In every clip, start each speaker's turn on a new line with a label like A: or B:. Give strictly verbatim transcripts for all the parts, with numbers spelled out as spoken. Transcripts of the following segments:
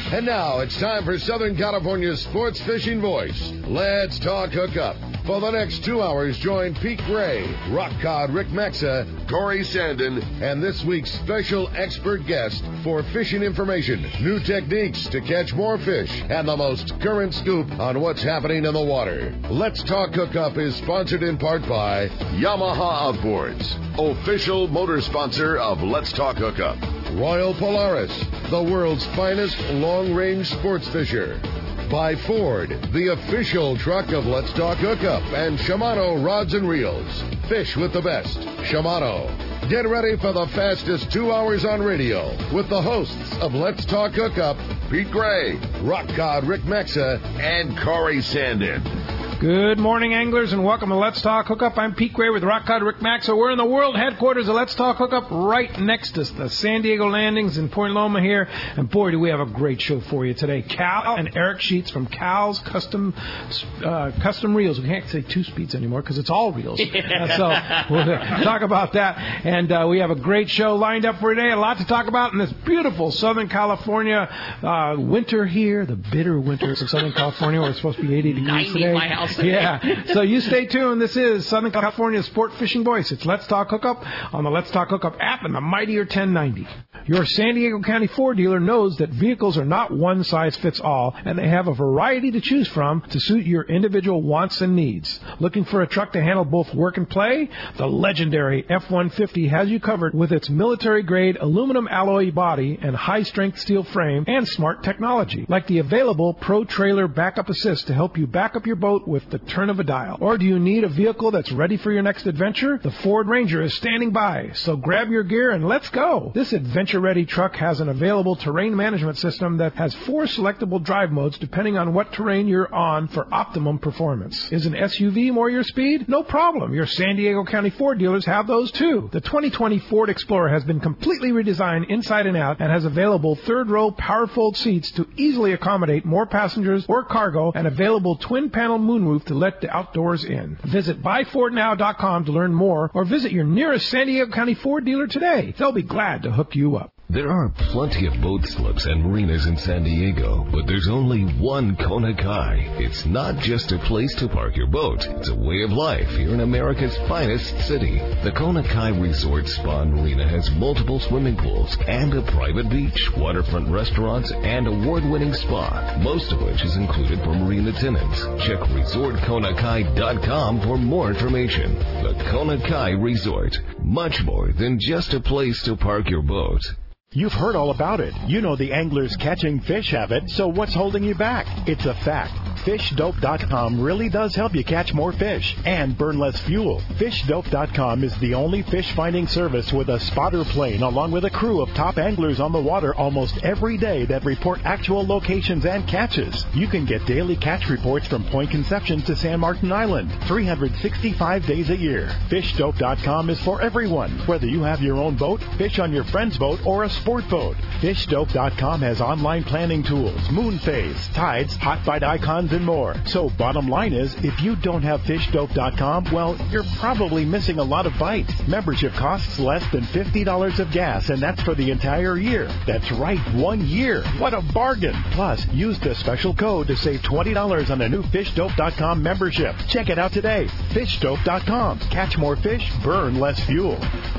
A: And now it's time for Southern California's sports fishing voice. Let's talk hookup. For the next two hours, join Pete Gray, Rock Cod Rick Maxa, Corey Sandin, and this week's special expert guest for fishing information, new techniques to catch more fish, and the most current scoop on what's happening in the water. Let's Talk Hookup is sponsored in part by Yamaha Outboards, official motor sponsor of Let's Talk Hookup. Royal Polaris, the world's finest long-range sports fisher. By Ford, the official truck of Let's Talk Hookup, and Shimano Rods and Reels. Fish with the best. Shimano. Get ready for the fastest two hours on radio with the hosts of Let's Talk Hookup, Pete Gray, Rock Cod Rick Maxa, and Corey Sandin.
B: Good morning, anglers, and welcome to Let's Talk Hookup. I'm Pete Gray with Rock Cod Rick Maxa. We're in the world headquarters of Let's Talk Hookup right next to the San Diego Landings in Point Loma here. And boy, do we have a great show for you today. Cal and Eric Sheets from Cal's Custom uh, Custom Reels. We can't say two speeds anymore because it's all reels. uh, so we'll talk about that. And uh, we have a great show lined up for today. A lot to talk about in this beautiful Southern California uh, winter here, the bitter winters of Southern California where it's supposed to be eighty degrees today.
C: My house.
B: Yeah, so you stay tuned. This is Southern California's sport fishing voice. It's Let's Talk Hookup on the Let's Talk Hookup app and the mightier ten ninety. Your San Diego County Ford dealer knows that vehicles are not one size fits all, and they have a variety to choose from to suit your individual wants and needs. Looking for a truck to handle both work and play? The legendary F one fifty has you covered with its military-grade aluminum alloy body and high-strength steel frame and smart technology, like the available Pro Trailer Backup Assist to help you back up your boat with the turn of a dial. Or do you need a vehicle that's ready for your next adventure? The Ford Ranger is standing by, so grab your gear and let's go. This adventure-ready truck has an available terrain management system that has four selectable drive modes depending on what terrain you're on for optimum performance. Is an S U V more your speed? No problem. Your San Diego County Ford dealers have those too. The twenty twenty Ford Explorer has been completely redesigned inside and out and has available third-row power-fold seats to easily accommodate more passengers or cargo and available twin-panel moonroof to let the outdoors in. Visit buy ford now dot com to learn more or visit your nearest San Diego County Ford dealer today. They'll be glad to hook you up.
D: There are plenty of boat slips and marinas in San Diego, but there's only one Kona Kai. It's not just a place to park your boat. It's a way of life here in America's finest city. The Kona Kai Resort Spa and Marina has multiple swimming pools and a private beach, waterfront restaurants, and award-winning spa, most of which is included for marina tenants. Check resort kona kai dot com for more information. The Kona Kai Resort, much more than just a place to park your boat.
E: You've heard all about it. You know the anglers catching fish have it, so what's holding you back? It's a fact. fish dope dot com really does help you catch more fish and burn less fuel. fish dope dot com is the only fish finding service with a spotter plane along with a crew of top anglers on the water almost every day that report actual locations and catches. You can get daily catch reports from Point Conception to San Martin Island, three hundred sixty-five days a year. fish dope dot com is for everyone, whether you have your own boat, fish on your friend's boat, or a sport boat. fish dope dot com has online planning tools, moon phase, tides, hot bite icons, and more. So bottom line is, if you don't have fish dope dot com, well, you're probably missing a lot of bites. Membership costs less than fifty dollars of gas, and that's for the entire year. That's right, one year. What a bargain. Plus, use the special code to save twenty dollars on a new fish dope dot com membership. Check it out today. fish dope dot com. Catch more fish, burn less fuel.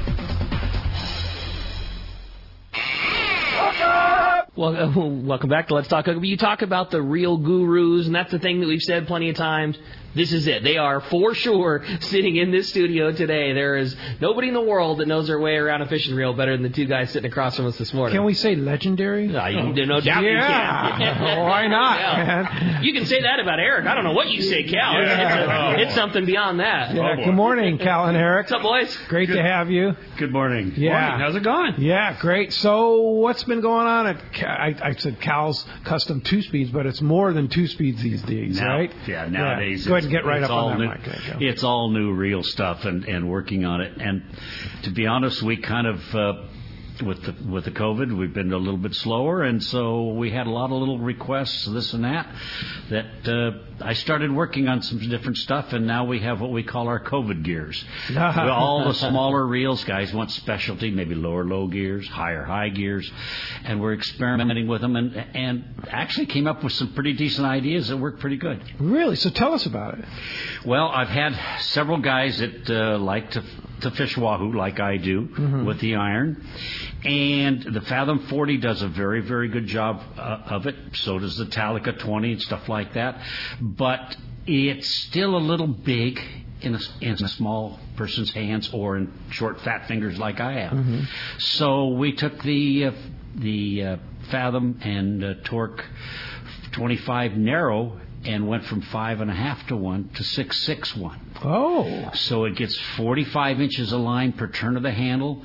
C: Well, uh, welcome back to Let's Talk Hookup. You talk about the real gurus, and that's the thing that we've said plenty of times. This is it. They are for sure sitting in this studio today. There is nobody in the world that knows their way around a fishing reel better than the two guys sitting across from us this morning.
B: Can we say legendary?
C: No, you, oh. no doubt
B: yeah.
C: you can.
B: Why not,
C: yeah.
B: man?
C: You can say that about Eric. I don't know what you say, Cal.
B: Yeah.
C: It's, a, it's something beyond that.
B: Yeah. Oh, good morning, Cal and Eric.
C: What's up, boys?
B: Great
F: good.
B: to have you.
F: Good morning.
B: Yeah.
F: Morning. How's it going?
B: Yeah, great. So what's been going on at, I, I said Cal's Custom two speeds, but it's more than two speeds these days,
F: now,
B: right?
F: Yeah, nowadays.
B: Yeah. Go ahead and get right up on that.
F: New,
B: it's
F: all new real stuff and, and working on it. And to be honest, we kind of uh, with the with the COVID, we've been a little bit slower, and so we had a lot of little requests, this and that. That uh, I started working on some different stuff, and now we have what we call our COVID gears. All the smaller reels, guys want specialty, maybe lower low gears, higher high gears, and we're experimenting with them, and and actually came up with some pretty decent ideas that work pretty good.
B: Really? So tell us about it.
F: Well, I've had several guys that uh, like to to fish wahoo like I do mm-hmm. with the iron, and the Fathom forty does a very, very good job uh, of it. So does the Talica twenty and stuff like that. But it's still a little big in a, in a small person's hands or in short, fat fingers like I have. Mm-hmm. So we took the uh, the uh, Fathom and uh, Torque twenty-five narrow and went from five and a half to one to six six one.
B: Oh,
F: so it gets forty-five inches of line per turn of the handle.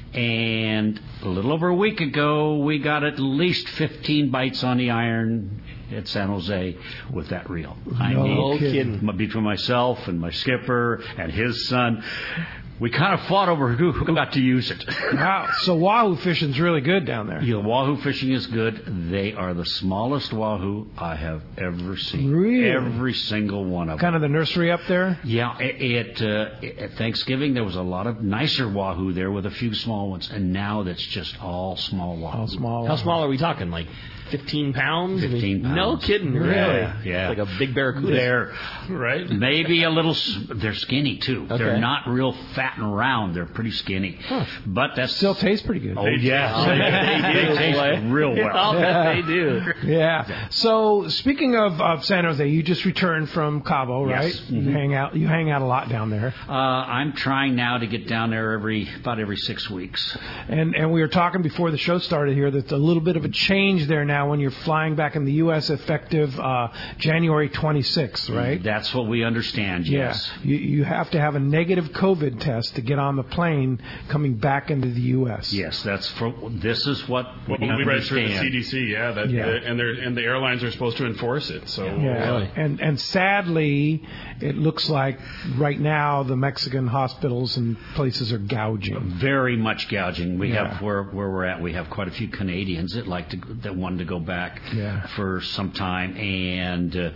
F: And a little over a week ago, we got at least fifteen bites on the iron at San Jose with that reel. I
B: no
F: mean,
B: kidding.
F: Between myself and my skipper and his son, we kind of fought over who, who got to use it.
B: Wow. So wahoo fishing's really good down there.
F: Yeah, wahoo fishing is good. They are the smallest wahoo I have ever seen.
B: Really?
F: Every single one of them.
B: Kind of the nursery up there?
F: Yeah. It, uh, at Thanksgiving, there was a lot of nicer wahoo there with a few small ones, and now that's just all small wahoo.
B: All small.
C: How small are we talking? Like fifteen pounds?
F: fifteen pounds.
C: No kidding, really?
F: Yeah. yeah.
C: Like a big barracuda.
F: They're
C: right?
F: Maybe a little, they're skinny too.
C: Okay.
F: They're not real fat and round. They're pretty skinny.
B: Huh.
F: But that
B: still tastes pretty good.
F: Oh, yeah.
C: Oh, they,
F: they,
C: do.
F: they taste real well.
C: I'll bet they do.
B: Yeah. So speaking of, of San Jose, you just returned from Cabo, right?
F: Yes. Mm-hmm.
B: You hang out. You hang out a lot down there.
F: Uh, I'm trying now to get down there every about every six weeks.
B: And and we were talking before the show started here that a little bit of a change there now when you're flying back in the U S effective uh, January twenty-sixth, right?
F: That's what we understand. Yes.
B: Yeah. You you have to have a negative COVID test to get on the plane coming back into the U S.
F: Yes, that's for. This is what
G: well,
F: we
G: we read through the
F: understand.
G: C D C. Yeah, that,
B: Yeah.
G: The, and they're and the airlines are supposed to enforce it. So
B: Yeah,
C: Really?
B: and and sadly, it looks like right now the Mexican hospitals and places are gouging.
F: Very much gouging. We
B: Yeah.
F: have where where we're at. We have quite a few Canadians that like to that wanted to go back
B: Yeah.
F: for some time, and uh,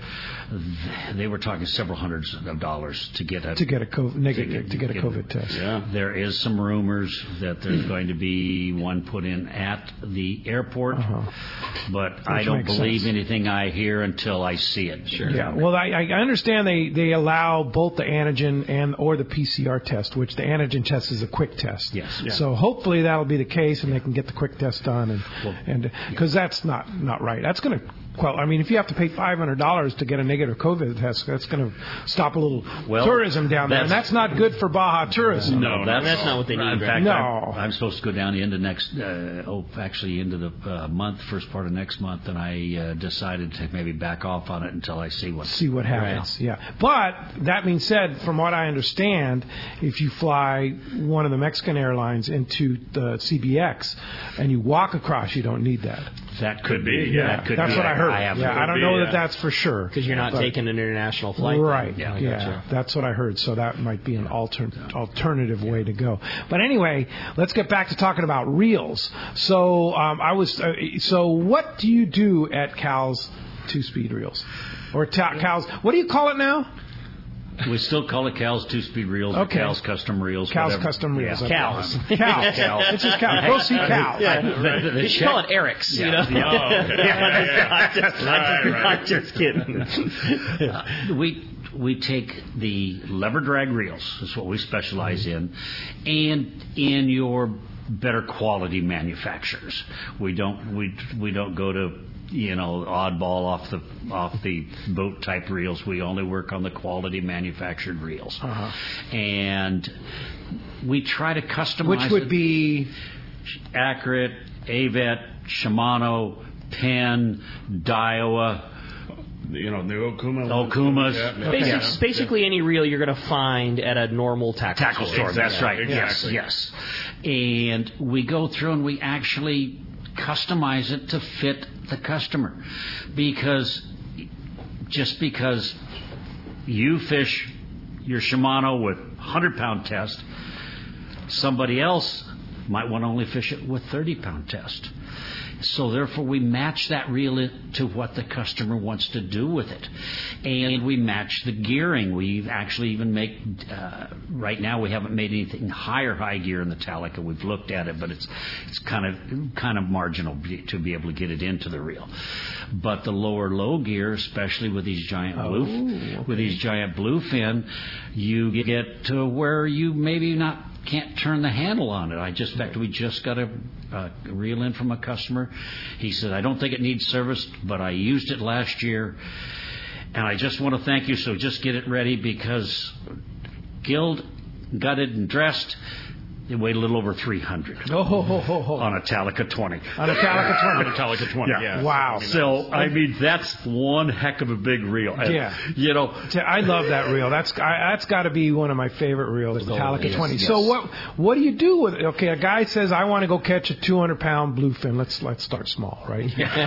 F: they were talking several hundreds of dollars to get a
B: To get a COVID, negative,
F: to
B: to
F: get-
B: get a
F: get-
B: COVID test.
G: yeah.
F: There is some rumors that there's going to be one put in at the airport,
B: Uh-huh.
F: but I
B: Which
F: don't
B: makes
F: believe
B: sense.
F: anything I hear until I see it. Sure.
B: Yeah, well, I, I understand they, they allow both the antigen and or the P C R test, which the antigen test is a quick test.
F: Yes.
G: Yeah.
B: So hopefully that'll be the case, and they can get the quick test done, and
F: Well,
B: and because that's not not right. That's going to well, I mean, if you have to pay five hundred dollars to get a negative COVID test, that's going to stop a little
F: Well,
B: tourism down there, and
F: that's-
B: that's not good for Baja tourism.
G: No,
F: that's,
C: that's not what they need,
F: In
C: right?
F: fact,
B: No.
F: I'm, I'm supposed to go down the end of next, uh, oh, actually into the uh, month, first part of next month, and I uh, decided to maybe back off on it until I see what.
B: See what happens. Yeah. But that being said, from what I understand, if you fly one of the Mexican airlines into the C B X and you walk across, you don't need that.
F: That
G: Could be, yeah.
F: That could
B: that's
F: be.
B: what I heard.
F: I have
B: yeah, I don't
G: be,
B: know
G: yeah.
B: that that's for sure.
C: Because you're not
B: But-
C: taking an international flight. then.
B: Right.
C: Yeah,
B: Yeah,
C: I gotcha.
B: that's what I heard. So that might be an alter- alternative way to go. But anyway, let's get back to talking about reels. So um, I was. Uh, so what do you do at Cal's two-speed reels, or ta- Cal's? What do you call it now?
F: We still call it Cal's two-speed reels
B: Okay.
F: or Cal's custom reels.
B: Cal's
F: whatever.
B: custom reels.
F: Yeah.
B: Okay.
C: Cows.
B: Cows.
F: Cows.
B: It's just cows. Go see cows.
C: Yeah.
F: The- the
C: You should
F: check-
C: call it Eric's, you
F: Yeah.
C: know?
G: Oh, okay. Yeah, yeah, yeah.
C: I'm just, I'm just, I'm just kidding.
F: Uh, we we take the lever drag reels, is what we specialize in, and in your better quality manufacturers. We don't we we don't go to you know oddball off the off the boat type reels. We only work on the quality manufactured reels,
B: Uh-huh.
F: and we try to customize.
B: Which would
F: it.
B: be
F: Accurate, Avet, Shimano, Penn, Daiwa.
G: You know, the Okuma.
F: Okumas.
G: Yeah, yeah.
C: Basic,
F: Yeah.
C: Basically, any reel you're going to find at a normal tackle,
F: Tackle store, that's
G: Exactly,
F: right.
G: exactly.
F: Yes, yes. And we go through and we actually customize it to fit the customer. Because just because you fish your Shimano with one hundred pound test, somebody else might want to only fish it with thirty pound test. So therefore we match that reel to what the customer wants to do with it. And we match the gearing. We actually even make, uh, right now we haven't made anything higher high gear in the Talica. We've looked at it, but it's it's kind of kind of marginal to be able to get it into the reel. But the lower low gear, especially with these giant blue, oh, okay. with these giant bluefin, you get to where you maybe not can't turn the handle on it. I just, in fact, we just got a, a reel in from a customer. He said, I don't think it needs service, but I used it last year, and I just want to thank you, so just get it ready, because gilled, gutted, and dressed, it weighed a little over three hundred
B: oh, ho, ho, ho, ho.
F: on a Talica twenty.
B: On a Talica twenty.
G: On a Talica twenty, yeah.
F: yeah.
B: Wow.
F: So, I mean, that's one heck of a big reel.
B: Yeah.
F: And, you know.
B: I love that reel. That's I, that's got to be one of my favorite reels, the Talica
F: yes,
B: twenty.
F: yes.
B: So what what do you do with it? Okay, a guy says, I want to go catch a two hundred pound bluefin. Let's let's start small, right?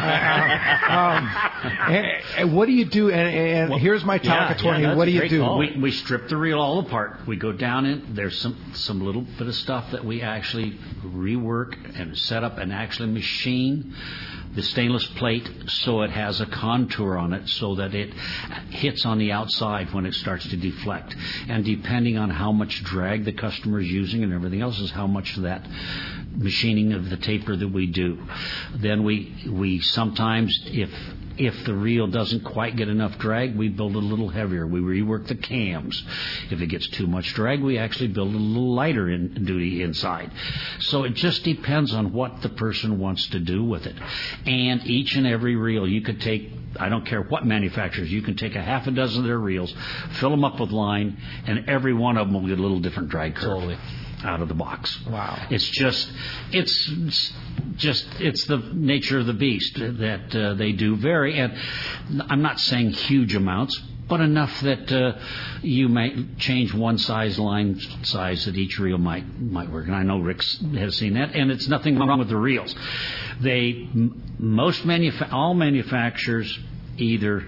B: uh, um, and, and what do you do? And, and well, here's my Talica
F: yeah,
B: twenty.
F: Yeah,
B: what do you do?
F: We, we strip the reel all apart. We go down in. There's some, some little bit of stuff that we actually rework and set up and actually machine the stainless plate so it has a contour on it so that it hits on the outside when it starts to deflect. And depending on how much drag the customer is using and everything else is how much of that machining of the taper that we do. Then we we sometimes, if if the reel doesn't quite get enough drag, we build it a little heavier. We rework the cams. If it gets too much drag, we actually build it a little lighter in duty inside. So it just depends on what the person wants to do with it. And each and every reel, you could take, I don't care what manufacturers, you can take a half a dozen of their reels, fill them up with line, and every one of them will get a little different drag curve.
C: Totally.
F: Out of the box.
B: Wow.
F: It's just, it's just, it's the nature of the beast that uh, they do vary. And I'm not saying huge amounts, but enough that uh, you might change one size line size that each reel might might work. And I know Rick has seen that, and it's nothing wrong with the reels. They, most manufa- all manufacturers either,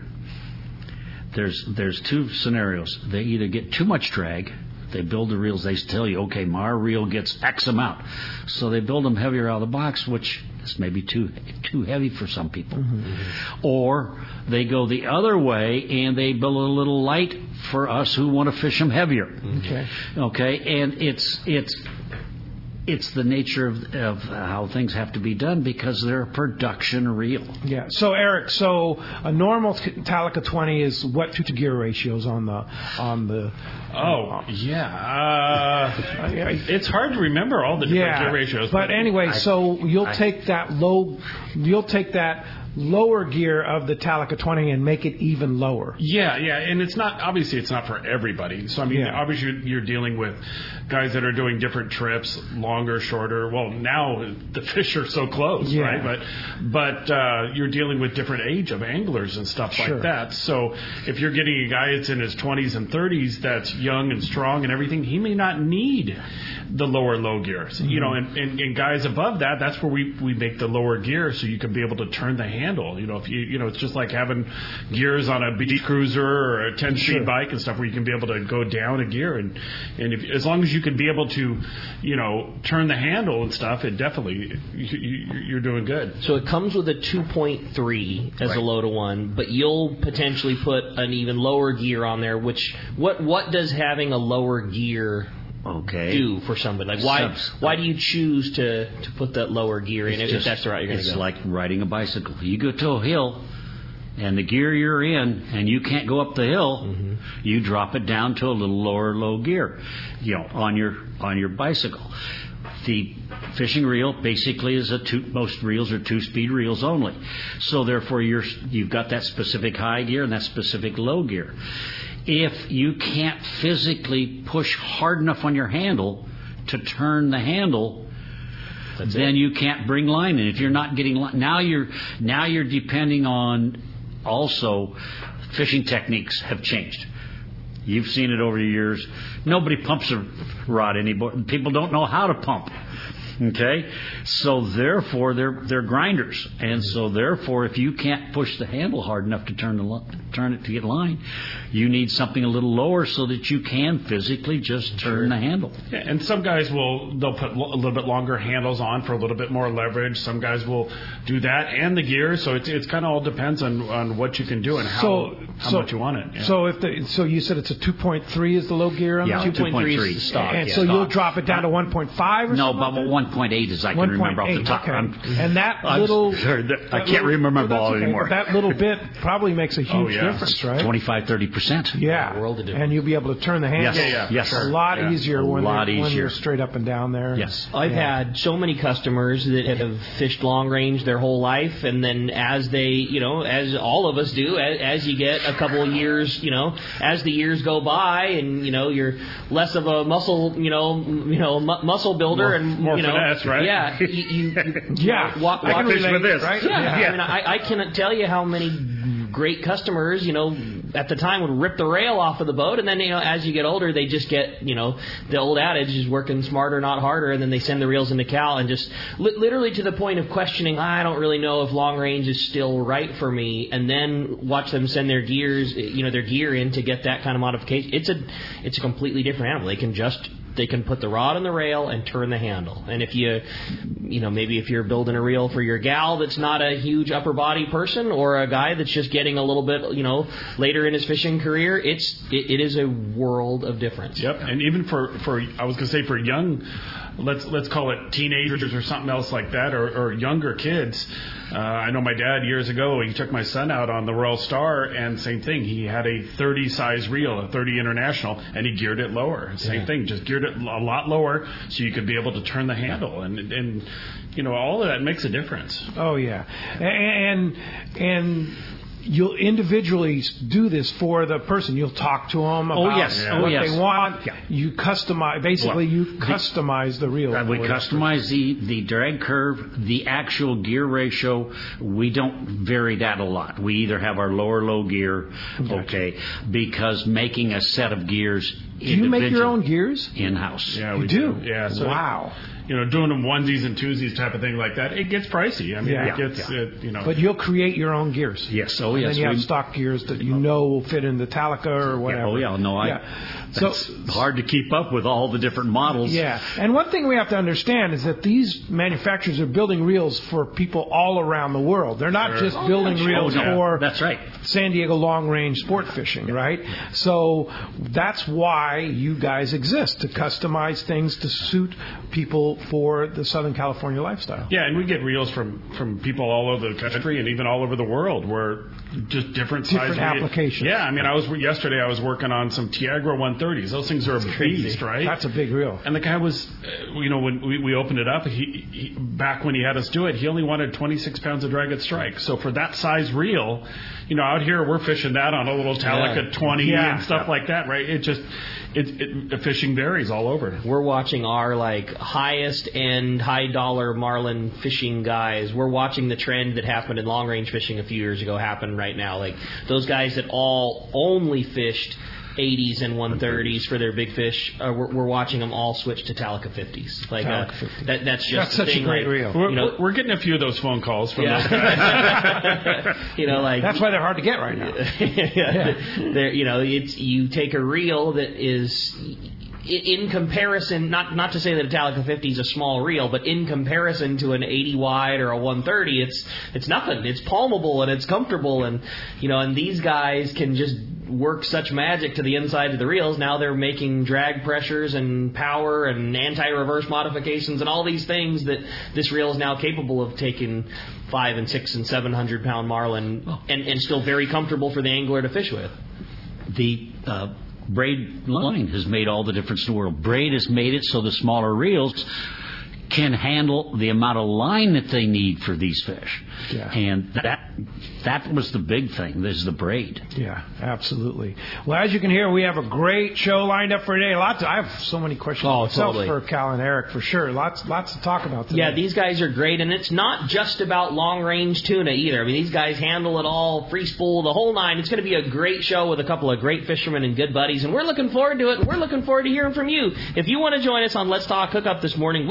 F: there's there's two scenarios. They either get too much drag. They build the reels, they tell you, okay, my reel gets X amount. So they build them heavier out of the box, which is maybe too too heavy for some people. Mm-hmm. Or they go the other way and they build a little light for us who want to fish them heavier.
B: Okay.
F: Okay, and it's it's it's the nature of, of how things have to be done because they're a production reel.
B: Yeah. So Eric, so a normal Talica twenty is what to gear ratios on the on the.
G: Oh yeah. Uh, it's hard to remember all the different
B: yeah,
G: gear ratios.
B: But, but anyway, I, so you'll I, take that low, you'll take that. lower gear of the Talica twenty and make it even lower.
G: Yeah, yeah, and it's not, obviously it's not for everybody. So, I mean, yeah. obviously you're dealing with guys that are doing different trips, longer, shorter. Well, now the fish are so close, yeah. right? But but uh, you're dealing with different age of anglers and stuff sure. like that. So if you're getting a guy that's in his twenties and thirties that's young and strong and everything, he may not need the lower low gears. Mm-hmm. You know, and, and, and guys above that, that's where we, we make the lower gear so you can be able to turn the handle. You know, if you you know, it's just like having gears on a beach cruiser or a ten speed sure. bike and stuff where you can be able to go down a gear and and if, as long as you can be able to, you know, turn the handle and stuff, it definitely you, you, you're doing good.
C: So it comes with a two point three as right. a low to one, but you'll potentially put an even lower gear on there. Which what what does having a lower gear
F: Okay.
C: do for somebody? Like why Subs- why do you choose to, to put that lower gear in if,
F: just,
C: if that's the route you're going to go?
F: It's like riding a bicycle. You go to a hill and the gear you're in and you can't go up the hill, mm-hmm. you drop it down to a little lower low gear, you know, on your on your bicycle. The fishing reel basically is a two, most reels are two-speed reels only. So therefore you're you've got that specific high gear and that specific low gear. If you can't physically push hard enough on your handle to turn the handle, That's then it. you can't bring line in. If you're not getting line, now you're now you're depending on also fishing techniques have changed. You've seen it over the years. Nobody pumps a rod anymore. People don't know how to pump. Okay, so therefore they're they're grinders, and so therefore if you can't push the handle hard enough to turn the turn it to get line, you need something a little lower so that you can physically just turn the handle.
G: Yeah, and some guys will they'll put a little bit longer handles on for a little bit more leverage. Some guys will do that and the gears. So it's it's kind of all depends on, on what you can do and how,
B: so,
G: how
B: so,
G: much you want it. Yeah.
B: So if the, so you said it's a two point three is the low gear on
F: yeah,
B: that?
F: two point three
C: is the stock.
B: And
C: yeah.
B: so
C: stock.
B: you'll drop it down to one point five or
F: no,
B: something?
F: about
B: like
F: one point eight as I can remember off the top.
B: Okay.
F: I'm,
B: and that
F: I'm
B: little...
F: sorry, that, I
B: that
F: can't
B: little,
F: remember
B: well,
F: all
B: okay,
F: anymore.
B: But that little bit probably makes a huge
G: oh, yeah.
B: difference, right?
F: twenty-five, thirty percent.
B: Yeah.
C: A world of difference.
B: And you'll be able to turn the handle.
F: Yes,
G: Yeah, yeah,
F: yes.
B: A lot
G: Yeah.
B: easier
F: A
B: when,
F: lot
B: they're, when
F: easier.
B: they're straight up and down there.
F: Yes.
C: I've
B: Yeah.
C: had so many customers that have fished long range their whole life, and then as they, you know, as all of us do, as, as you get a couple of years, you know, as the years go by, and you know, you're less of a muscle, you know, you know, mu- muscle builder,
G: More-
C: and
G: more
C: you know,
G: finesse, right?
C: Yeah, you, you, you
B: Yeah.
C: walk,
B: I can
C: walk-
B: relate,
F: with this.
B: right?
C: Yeah,
B: Yeah.
C: I mean, I, I cannot tell you how many great customers, you know, at the time would rip the rail off of the boat, and then, you know, as you get older, they just get, you know, the old adage is working smarter, not harder, and then they send the reels into Cal and just li- literally to the point of questioning, I don't really know if long range is still right for me, and then watch them send their gears, you know, their gear in to get that kind of modification. It's a, it's a completely different animal. They can just They can put the rod on the rail and turn the handle. And if you, you know, maybe if you're building a reel for your gal that's not a huge upper body person, or a guy that's just getting a little bit, you know, later in his fishing career, it's it, it is a world of difference.
G: Yep, and even for, for I was going to say for young, let's let's call it teenagers or something else like that, or, or younger kids. Uh, I know my dad years ago, he took my son out on the Royal Star, and same thing. He had a thirty size reel, a thirty International, and he geared it lower. Same
C: Yeah.
G: thing, just geared it a lot lower so you could be able to turn the handle, and and you know all of that makes a difference.
B: Oh yeah, and and you'll individually do this for the person. You'll talk to them about
F: Oh, yes.
B: what
F: Oh, yes.
B: they want.
F: Yeah.
B: You customize. Basically,
F: Well,
B: you
F: the-
B: customize the reel.
F: Uh, we
B: for it.
F: customize the, the drag curve, the actual gear ratio. We don't vary that a lot. We either have our low or low gear, okay, because making a set of gears.
B: Do you make your own gears?
F: in-house?
G: Yeah,
B: You
G: we
B: do?
G: Yeah. So
B: Wow.
G: You know, doing them onesies and twosies type of thing like that, it gets pricey. I mean,
B: Yeah.
G: it gets,
F: Yeah.
G: it, you know.
B: But you'll create your own gears.
F: Yes. Oh,
B: And
F: yes.
B: then you have
F: we-
B: stock gears that you know will fit in the Talica or whatever.
F: Yeah, oh, yeah. No, I.
B: Yeah. So
F: That's hard to keep up with all the different models.
B: yeah, and one thing we have to understand is that these manufacturers are building reels for people all around the world. They're not just building reels
F: Oh, no.
B: for
F: That's right.
B: San Diego long range sport fishing, right? So that's why you guys exist, to customize things to suit people for the Southern California lifestyle.
G: Yeah, and we get reels from, from people all over the country and even all over the world, where just different size
B: Different
G: reel-
B: applications.
G: Yeah, I mean, I was yesterday I was working on some Tiagra one thirties. Those things are a beast, right?
B: That's a big reel.
G: And the guy was, uh, you know, when we, we opened it up, he, he back when he had us do it, he only wanted twenty-six pounds of drag at strike. So for that size reel, you know, out here we're fishing that on a little Talica
C: Yeah.
G: twenty
B: Yeah.
G: and stuff like that, right? It just, it, it the fishing varies all over.
C: We're watching our like highest end, high dollar marlin fishing guys. We're watching the trend that happened in long range fishing a few years ago happen right now. Like those guys that all only fished eighties and one thirties for their big fish, uh, we're, we're watching them all switch to Talica fifties. Like uh,
B: Talica fifty.
C: that, that's just
B: That's
C: the
B: such a
C: thing,
B: great
C: like,
B: reel.
G: We're,
C: You know,
G: we're, we're getting a few of those phone calls from those guys.
C: yeah. you know, like
B: That's why they're hard to get right now.
C: yeah. There, you know, it's you take a reel that is i- in comparison, not not to say that a Talica fifty is a small reel, but in comparison to an eighty wide or a one thirty, it's it's nothing. It's palmable and it's comfortable, and you know, and these guys can just work such magic to the inside of the reels. Now they're making drag pressures and power and anti-reverse modifications and all these things that this reel is now capable of taking five and six and seven hundred pound marlin and, and still very comfortable for the angler to fish with.
F: The uh, braid line has made all the difference in the world. Braid has made it so the smaller reels can handle the amount of line that they need for these fish.
B: Yeah.
F: And that that was the big thing, is the braid.
B: Yeah, absolutely. Well, as you can hear, we have a great show lined up for today. Lots. Of, I have so many questions
C: Oh,
B: myself
C: totally.
B: for Cal and Eric, for sure. Lots, lots to talk about today.
C: Yeah, these guys are great, and it's not just about long-range tuna either. I mean, these guys handle it all, free spool, the whole nine. It's going to be a great show with a couple of great fishermen and good buddies, and we're looking forward to it, and we're looking forward to hearing from you. If you want to join us on Let's Talk Hookup this morning, we want to hear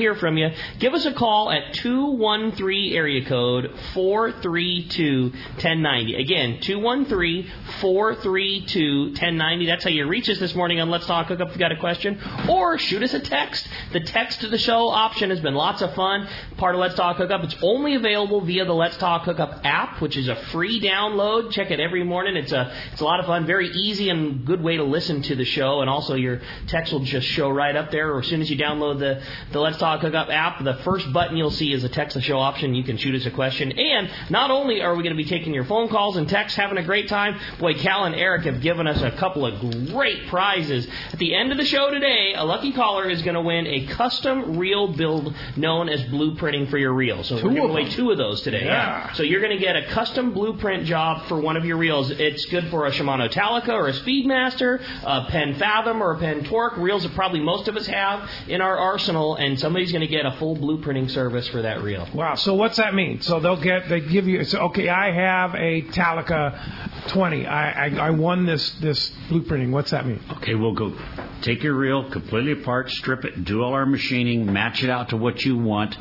C: hear from you. Give us a call at two one three area code four three two, one oh nine oh. Again, two one three, four three two, one oh nine oh. That's how you reach us this morning on Let's Talk Hookup if you've got a question. Or shoot us a text. The text to the show option has been lots of fun. Part of Let's Talk Hookup. It's only available via the Let's Talk Hookup app, which is a free download. Check it every morning. It's a it's a lot of fun. Very easy and good way to listen to the show. And also your text will just show right up there. Or as soon as you download the, the Let's Talk Hookup app, the first button you'll see is a text the show option. You can shoot us a question. And not only are we going to be taking your phone calls and texts, having a great time, boy, Cal and Eric have given us a couple of great prizes. At the end of the show today, a lucky caller is going to win a custom reel build known as blueprinting for your reel. So two we're giving away two of those today.
B: Yeah.
C: yeah. So you're going to get a custom blueprint job for one of your reels. It's good for a Shimano Talica or a Speedmaster, a Penn Fathom or a Penn Torque, reels that probably most of us have in our arsenal, and somebody's going to get a full blueprinting service for that reel.
B: Wow. So what's that mean? So they'll get, they give you, so, okay, I have a Talica twenty. I, I, I won this, this blueprinting. What's that mean?
F: Okay, we'll go take your reel completely apart, strip it, do all our machining, match it out to what you want,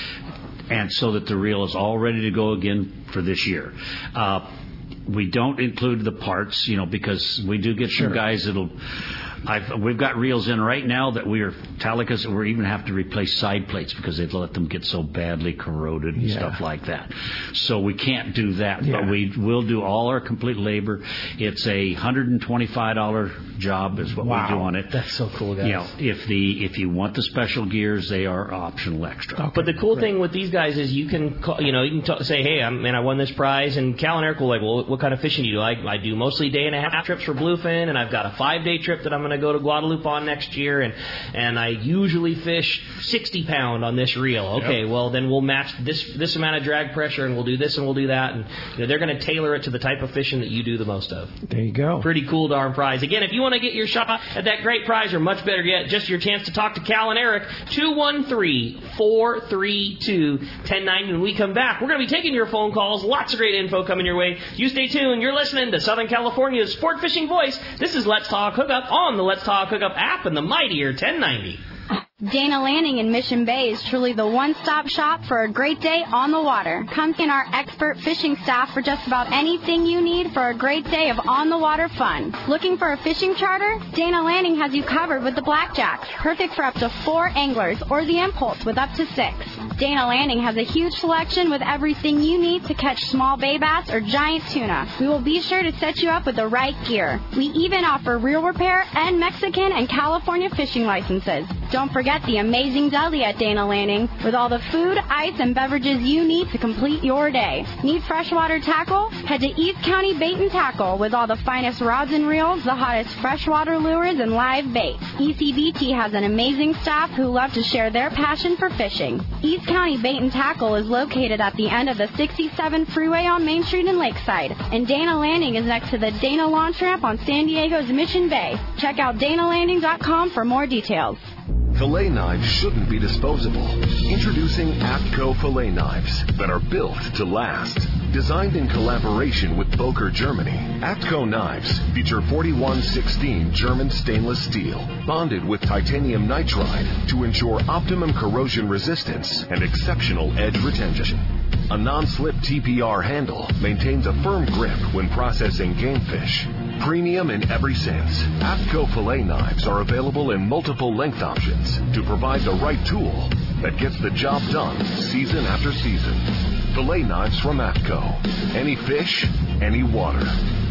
F: and so that the reel is all ready to go again for this year. Uh, we don't include the parts, you know, because we do get
B: sure.
F: some guys that'll... I've, we've got reels in right now that we are Talicas that we even have to replace side plates because they've let them get so badly corroded and
B: yeah.
F: stuff like that. So we can't do that,
B: yeah.
F: but we will do all our complete labor. It's a one hundred twenty-five dollars job is what
C: wow.
F: we do on it.
C: That's so cool, guys.
F: You know, if the if you want the special gears, they are optional extra.
C: Okay. But the cool
B: Great.
C: thing with these guys is you can call, you know you can t- say, hey, I'm, man, I won this prize, and Cal and Eric will like, well, what kind of fishing do you do? I, I do mostly day and a half trips for bluefin, and I've got a five day trip that I'm going to go to Guadalupe on next year, and and I usually fish sixty pound on this reel. Okay,
G: yep.
C: well then we'll match this this amount of drag pressure, and we'll do this and we'll do that, and you know, they're going to tailor it to the type of fishing that you do the most of.
B: There you go.
C: Pretty cool darn prize. Again, if you want to get your shot at that great prize, or much better yet, just your chance to talk to Cal and Eric, two one three, four three two, one oh nine oh. When we come back, we're going to be taking your phone calls. Lots of great info coming your way. You stay tuned. You're listening to Southern California's sport fishing voice. This is Let's Talk Hookup on the Let's Talk Hookup app and the mightier ten ninety.
H: Dana Landing in Mission Bay is truly the one-stop shop for a great day on the water. Come in our expert fishing staff for just about anything you need for a great day of on-the-water fun. Looking for a fishing charter? Dana Landing has you covered with the Blackjacks, perfect for up to four anglers, or the Impulse with up to six. Dana Landing has a huge selection with everything you need to catch small bay bass or giant tuna. We will be sure to set you up with the right gear. We even offer reel repair and Mexican and California fishing licenses. Don't forget the amazing deli at Dana Landing with all the food, ice, and beverages you need to complete your day. Need freshwater tackle? Head to East County Bait and Tackle with all the finest rods and reels, the hottest freshwater lures, and live bait. E C B T has an amazing staff who love to share their passion for fishing. East County Bait and Tackle is located at the end of the sixty-seven freeway on Main Street in Lakeside, and Dana Landing is next to the Dana Launch Ramp on San Diego's Mission Bay. Check out dana landing dot com for more details.
A: Fillet knives shouldn't be disposable. Introducing APCO fillet knives that are built to last. Designed in collaboration with Boker, Germany, APCO knives feature forty-one sixteen German stainless steel, bonded with titanium nitride to ensure optimum corrosion resistance and exceptional edge retention. A non-slip T P R handle maintains a firm grip when processing game fish. Premium in every sense, APCO fillet knives are available in multiple length options to provide the right tool that gets the job done season after season. Fillet knives from APCO. Any fish, any water.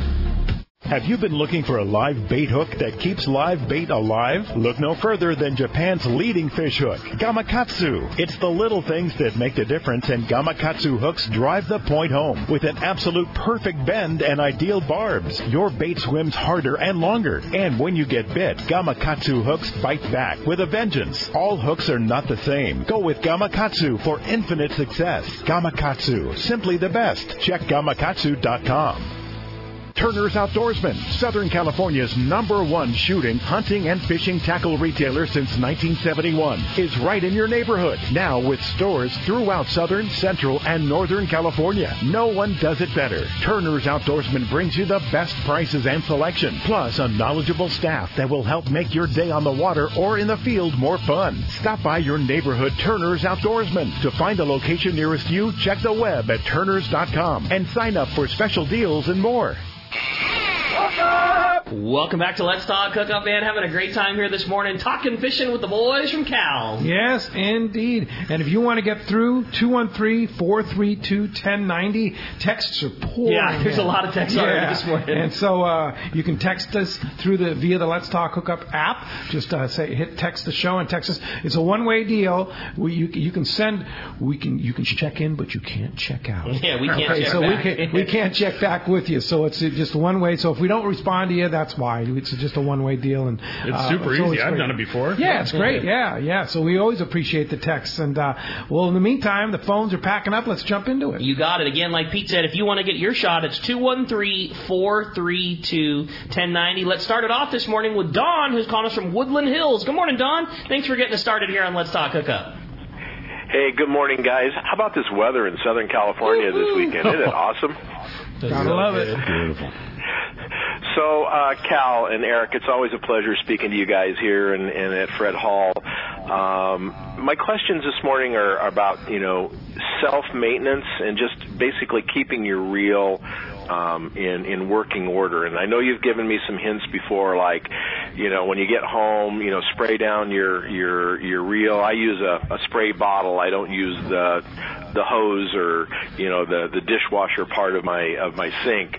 E: Have you been looking for a live bait hook that keeps live bait alive? Look no further than Japan's leading fish hook, Gamakatsu. It's the little things that make the difference, and Gamakatsu hooks drive the point home with an absolute perfect bend and ideal barbs. Your bait swims harder and longer, and when you get bit, Gamakatsu hooks bite back with a vengeance. All hooks are not the same. Go with Gamakatsu for infinite success. Gamakatsu, simply the best. Check gamakatsu dot com. Turner's Outdoorsman, Southern California's number one shooting, hunting, and fishing tackle retailer since nineteen seventy-one, is right in your neighborhood. Now with stores throughout Southern, Central, and Northern California. No one does it better. Turner's Outdoorsman brings you the best prices and selection, plus a knowledgeable staff that will help make your day on the water or in the field more fun. Stop by your neighborhood Turner's Outdoorsman. To find a location nearest you, check the web at turners dot com and sign up for special deals and more.
C: Welcome back to Let's Talk Hookup, man. Having a great time here this morning, talking fishing with the boys from Cal.
B: Yes, indeed. And if you want to get through, two one three, four three two, one zero nine zero. Texts are pouring.
C: Yeah, there's
B: in.
C: a lot of texts already
B: yeah.
C: this morning.
B: And so uh, you can text us through the via the Let's Talk Hookup app. Just uh, say hit text the show and text us. It's a one-way deal. We, you, you can send. We can you can check in, but you can't check out.
C: Yeah, we can't
B: okay,
C: check
B: so
C: back.
B: we can we can't check back with you. So it's just one way. So if we don't respond to you, that's why. It's just a one-way deal. And
G: it's
B: uh,
G: super
B: so
G: easy.
B: it's
G: I've
B: great.
G: done it before.
B: Yeah, it's great. Yeah, yeah. So we always appreciate the texts. And uh, well, in the meantime, the phones are packing up. Let's jump into it.
C: You got it. Again, like Pete said, if you want to get your shot, it's two one three, four three two, one zero nine zero. Let's start it off this morning with Don, who's calling us from Woodland Hills. Good morning, Don. Thanks for getting us started here on Let's Talk Hookup.
I: Hey, good morning, guys. How about this weather in Southern California this weekend? Isn't it awesome?
B: Gotta love it.
F: Beautiful.
I: So, uh, Cal and Eric, it's always a pleasure speaking to you guys here and, and at Fred Hall. Um, my questions this morning are, are about, you know, self-maintenance and just basically keeping your reel um, in, in working order. And I know you've given me some hints before, like, you know, when you get home, you know, spray down your, your, your reel. I use a, a spray bottle. I don't use the the hose or, you know, the, the dishwasher part of my of my sink.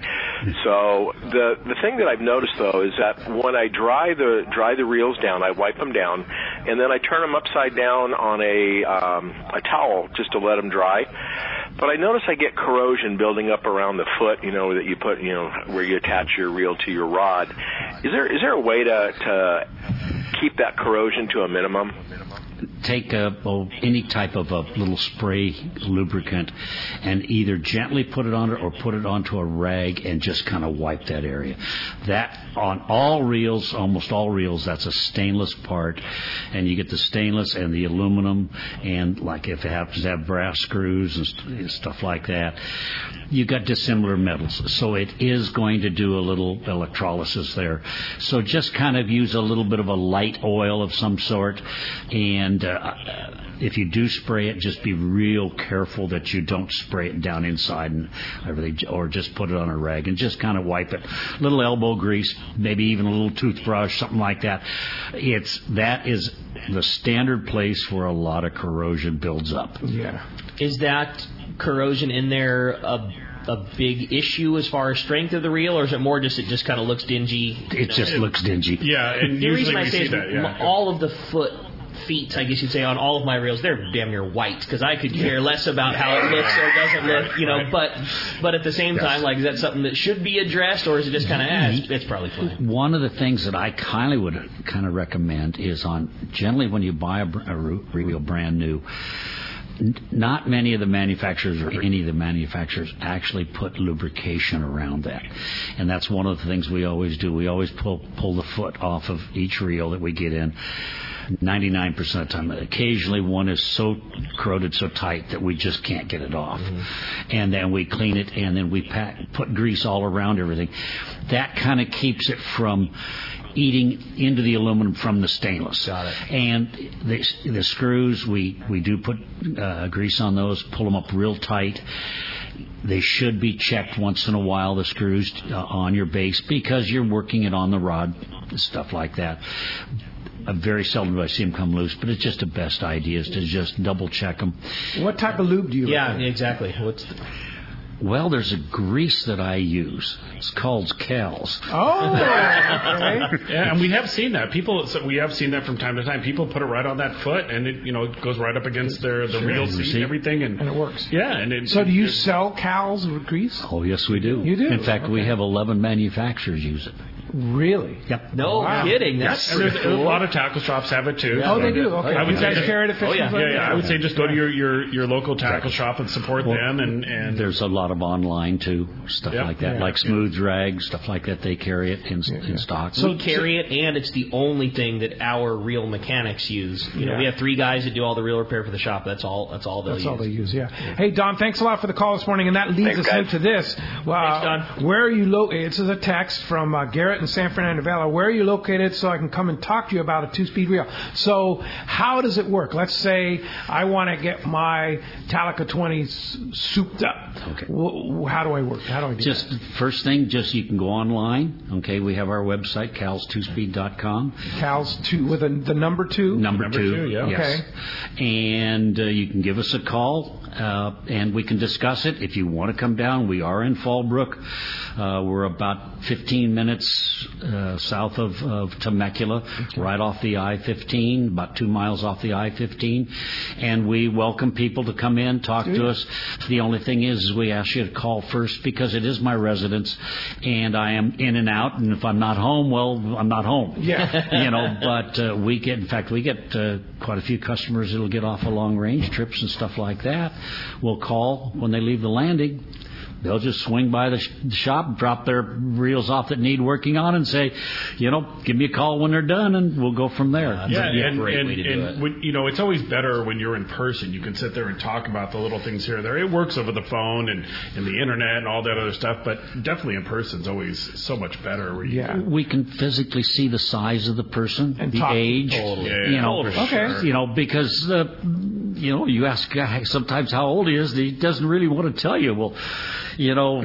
I: So the the thing that I've noticed though is that when I dry the dry the reels down, I wipe them down, and then I turn them upside down on a um, a towel just to let them dry. But I notice I get corrosion building up around the foot, you know, that you put, you know, where you attach your reel to your rod. Is there is there a way to to keep that corrosion to a minimum?
F: Take a, oh, any type of a little spray lubricant and either gently put it on it or put it onto a rag and just kind of wipe that area. That on all reels, almost all reels, that's a stainless part, and you get the stainless and the aluminum, and like if it happens to have brass screws and st- stuff like that, you got dissimilar metals. So it is going to do a little electrolysis there. So just kind of use a little bit of a light oil of some sort, and uh, if you do spray it, just be real careful that you don't spray it down inside and everything, or just put it on a rag and just kind of wipe it. A little elbow grease, maybe even a little toothbrush, something like that. It's that is the standard place where a lot of corrosion builds up.
B: Yeah.
C: Is that corrosion in there a a big issue as far as strength of the reel, or is it more just it just kind of looks dingy?
F: It just
G: it,
F: looks dingy.
G: Yeah, and
C: the
G: usually
C: reason I
G: we
C: say
G: see
C: is
G: that. Yeah.
C: all of the foot feet, I guess you'd say, on all of my reels, they're damn near white, because I could care less about how it looks or doesn't look, you know. Right. But but at the same time, like, is that something that should be addressed, or is it just kind of, eh, it's, it's probably fine?
F: One of the things that I kindly would kind of recommend is on generally when you buy a, a reel brand new, not many of the manufacturers or any of the manufacturers actually put lubrication around that. And that's one of the things we always do. We always pull pull the foot off of each reel that we get in. ninety-nine percent of the time. Occasionally one is so corroded so tight that we just can't get it off. Mm-hmm. And then we clean it, and then we pack, put grease all around everything. That kind of keeps it from eating into the aluminum from the stainless.
C: Got it.
F: And the, the screws, we, we do put uh, grease on those, pull them up real tight. They should be checked once in a while, the screws uh, on your base, because you're working it on the rod, stuff like that. Uh, very seldom do I see them come loose, but it's just the best idea is to just double check them.
B: What type of lube do you
C: Yeah,
B: recommend?
C: exactly. What's the...
F: Well, there's a grease that I use. It's called Cal's.
B: Oh, okay.
G: Yeah, and we have seen that. People, so we have seen that from time to time. People put it right on that foot, and it, you know, it goes right up against their the
B: Sure.
G: reel seat and everything, and,
B: And it works.
G: Yeah, and it,
B: So do you
G: it,
B: sell cowls with grease?
F: Oh, yes, we do.
B: You do?
F: In fact, we
B: Okay.
F: have eleven manufacturers use it.
B: Really?
F: Yep.
C: No
B: Wow.
C: kidding. That's
G: And there's
C: pretty
G: a
C: cool.
G: lot of tackle shops have it too.
B: Oh, they do. Okay.
G: I would
B: you
G: say
B: guys
G: just-
B: carry it at Fishing
C: yeah.
B: Fun?
G: Yeah, yeah. I would say just go to your your, your local tackle shop and support
F: Well,
G: them. And, and
F: There's a lot of online too, stuff
G: Yeah.
F: like that,
B: Yeah.
F: like Smooth Drag, stuff like that. They carry it in, in stock.
C: So we carry it, and it's the only thing that our reel mechanics use. You know,
B: Yeah.
C: we have three guys that do all the reel repair for the shop. That's all. That's all they'll
B: That's
C: use.
B: all they use, yeah. Hey, Don, thanks a lot for the call this morning, and that leads
I: Thanks,
B: us
I: guys.
B: into this. Well,
C: Thanks, Don.
B: Where are you located? This is a text from uh, Garrett in San Fernando Valley. Where are you located so I can come and talk to you about a two-speed reel? So how does it work? Let's say I want to get my Talica twenties souped up.
F: Okay.
B: W- how do I work? How do I do
F: Just
B: that?
F: first thing, just you can go online. Okay, we have our website, cals two speed dot com.
B: Cal's two, with a, the number two?
F: Number,
G: Number
F: two,
G: two, yeah.
F: yes. And uh, you can give us a call, uh, and we can discuss it. If you want to come down, we are in Fallbrook. Uh, we're about fifteen minutes uh, south of, of Temecula, right off the I fifteen, about two miles off the I fifteen. And we welcome people to come in, talk to us. The only thing is, is we ask you to call first because it is my residence, and I am in and out. And if I'm not home, well, I'm not home.
B: Yeah.
F: You know, but uh, we get, in fact, we get uh, quite a few customers that'll get off of long range trips and stuff like that. We'll call when they leave the landing. They'll just swing by the, sh- the shop, drop their reels off that need working on, and say, you know, give me a call when they're done, and we'll go from there.
C: Uh,
G: yeah,
C: That'd be a
G: and,
C: great
G: and,
C: way to do
G: and
C: it.
G: when, you know, it's always better when you're in person. You can sit there and talk about the little things here and there. It works over the phone and, and the internet and all that other stuff, but definitely in person is always so much better. Where you,
B: Yeah.
F: We can physically see the size of the person,
B: And
F: the
B: talk-
F: age,
G: Totally. Yeah,
F: you know,
G: totally.
B: Okay.
F: you know, because uh, you know, you ask a guy sometimes how old he is, he doesn't really want to tell you. Well, you know,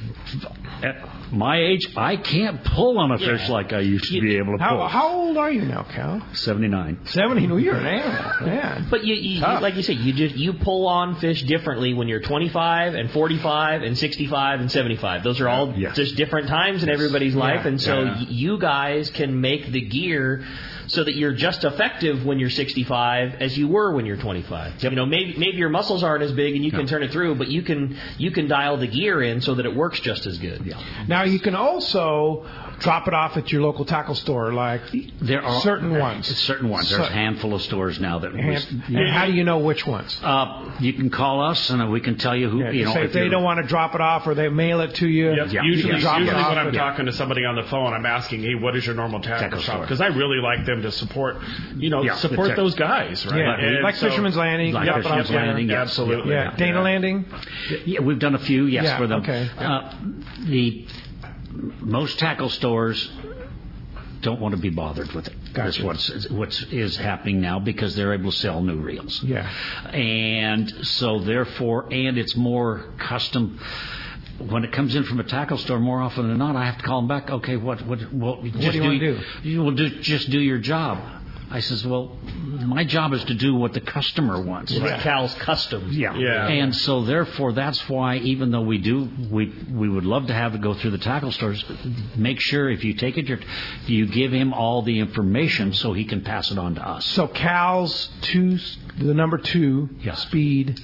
F: at my age, I can't pull on a
C: Yeah.
F: fish like I used to be able to
B: How,
F: pull.
B: how old are you now, Cal?
F: seventy-nine.
B: seventy. No, you're an animal, man.
C: But you, you,
B: Tough.
C: like you said, you just you pull on fish differently when you're twenty-five and forty-five and sixty-five and seventy-five. Those are all
F: Yeah.
C: just different times in everybody's life,
B: Yeah.
C: and so
G: Yeah.
C: y- you guys can make the gear so that you're just effective when you're sixty-five as you were when you're twenty-five. You know, maybe maybe your muscles aren't as big and you can
F: No.
C: turn it through, but you can you can dial the gear in so that it works just as good.
F: Yeah.
B: Now, you can also drop it off at your local tackle store, like
F: There are
B: certain ones.
F: Certain ones. There's a
B: So-
F: handful of stores now that.
B: And, and how do you know which ones?
F: Uh, you can call us and we can tell you who.
B: Yeah,
F: you know,
B: say if they
F: you're-
B: don't want to drop it off or they mail it to you.
G: Yep.
F: Yeah.
B: you
G: Usually,
B: can drop
G: usually
B: it off
G: when I'm
B: and-
G: talking to somebody on the phone, I'm asking, "Hey, what is your normal tackle,
F: Tackle
G: shop?"
F: store.
G: Because I really like them to support, you know,
F: Yeah,
G: support
F: the-
G: those guys, right?
B: Yeah,
G: And
B: like
G: so-
B: Fisherman's Landing,
F: Like
B: drop it off
F: Fisherman's
B: there.
F: Landing, yes.
G: Absolutely.
B: Yeah, Dana Landing.
F: Yeah, we've done a few, yes,
B: Yeah,
F: for them.
B: okay.
F: Uh, the most tackle stores don't want to be bothered with it. That's
B: Gotcha.
F: what's what's is happening now because they're able to sell new reels.
B: Yeah.
F: And so therefore, and it's more custom. When it comes in from a tackle store, more often than not, I have to call them back. Okay, what what what, just
B: do you wanna do?
F: You will do just do your job. I says, well, my job is to do what the customer wants.
C: It's Cal's Custom.
F: Yeah.
G: Yeah.
F: And so therefore that's why even though we do we we would love to have it go through the tackle stores, make sure if you take it your you give him all the information so he can pass it on to us.
B: So Cal's two, the number two,
F: Yeah.
B: speed.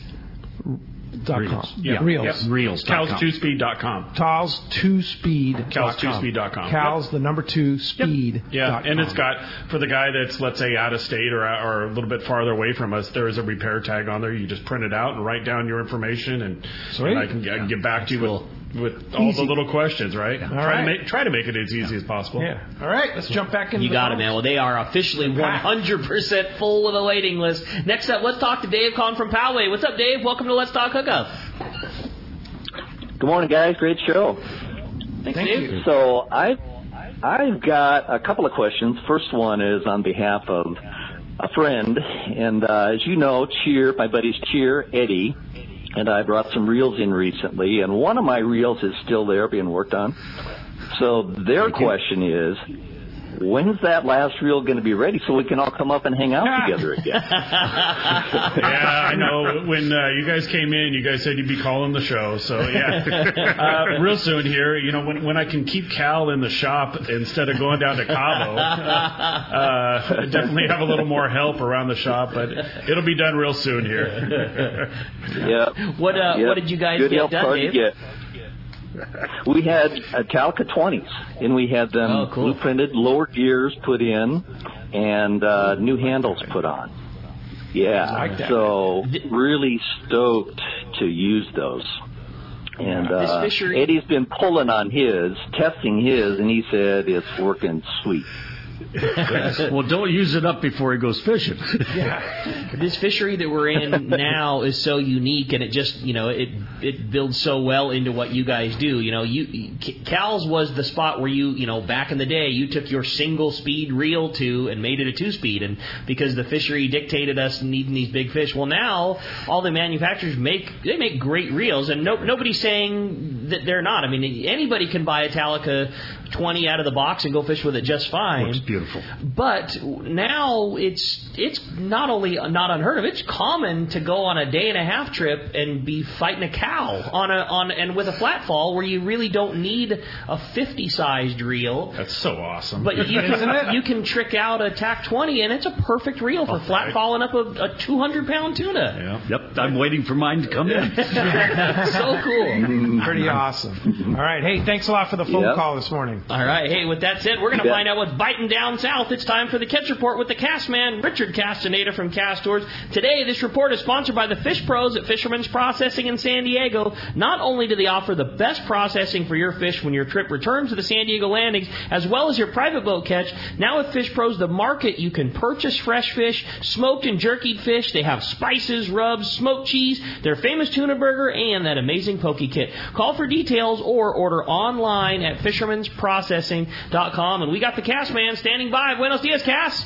B: Dot com.
F: Reels. Yeah.
B: Reels.
F: Yeah. Reels dot com.
G: Cals two speed dot com.
B: Cal's two speed.
G: Cals two speed dot com.
B: Cal's the number two speed.
G: Yeah,
B: dot
G: and
B: com.
G: it's got, for the guy that's, let's say, out of state or, or a little bit farther away from us, there is a repair tag on there. You just print it out and write down your information, and,
B: Sweet.
G: and I, can, I can get back to you with, with all
B: Easy.
G: the little questions, right? Try,
B: right.
G: to make, try to make it as easy as possible.
B: Yeah. All right, let's jump back into
C: You
B: the
C: got it,
B: phones.
C: man. Well, they are officially one hundred percent full with a waiting list. Next up, let's talk to Dave calling from Poway. What's up, Dave? Welcome to Let's Talk Hookup.
J: Good morning, guys. Great show.
C: Thanks,
B: Thank
C: Dave.
B: you.
J: So I've I've got a couple of questions. First one is on behalf of a friend, and uh, as you know, Cheer, my buddy's Cheer, Eddie, and I brought some reels in recently, and one of my reels is still there being worked on. So their question is, when's that last reel going to be ready so we can all come up and hang out together again?
G: Yeah, I know. When uh, you guys came in, you guys said you'd be calling the show. So, yeah, uh, real soon here, you know, when when I can keep Cal in the shop instead of going down to Cabo, uh, definitely have a little more help around the shop, but it'll be done real soon here.
J: Yeah.
C: What uh,
J: Yep.
C: what did you guys
J: Good
C: get
J: help
C: done,
J: hard to
C: Dave?
J: get. we had Italica twenties, and we had them
C: oh, cool.
J: blueprinted, lower gears put in, and uh, new handles put on. Yeah,
C: like
J: so really stoked to use those. And uh, Eddie's been pulling on his, testing his, and he said it's working sweet.
F: Well, don't use it up before he goes fishing.
C: Yeah. This fishery that we're in now is so unique, and it just, you know, it it builds so well into what you guys do. You know, you Cal's was the spot where you, you know, back in the day, you took your single speed reel to and made it a two speed, and because the fishery dictated us needing these big fish. Well, now all the manufacturers make they make great reels, and no, nobody's saying that they're not. I mean, anybody can buy a Italica twenty out of the box and go fish with it just fine.
F: Looks beautiful.
C: But now it's it's not only not unheard of, it's common to go on a day and a half trip and be fighting a cow on a on and with a flat fall where you really don't need a fifty sized reel.
G: That's so awesome.
C: But you can you can trick out a T A C twenty and it's a perfect reel for okay. flat falling up a, a two hundred pound tuna.
F: Yeah. Yep, I'm waiting for mine to come in.
C: So cool.
B: Pretty awesome. All right, hey, thanks a lot for the phone yep. call this morning.
C: All right. Hey, with that said, we're going to find out what's biting down south. It's time for the Catch Report with the cast man, Richard Castaneda from Cast Tours. Today, this report is sponsored by the Fish Pros at Fisherman's Processing in San Diego. Not only do they offer the best processing for your fish when your trip returns to the San Diego landings, as well as your private boat catch, now with Fish Pros, the market, you can purchase fresh fish, smoked and jerkied fish. They have spices, rubs, smoked cheese, their famous tuna burger, and that amazing poke kit. Call for details or order online at fisherman's processing dot com. And we got the cast man standing by. Buenos dias, Cass.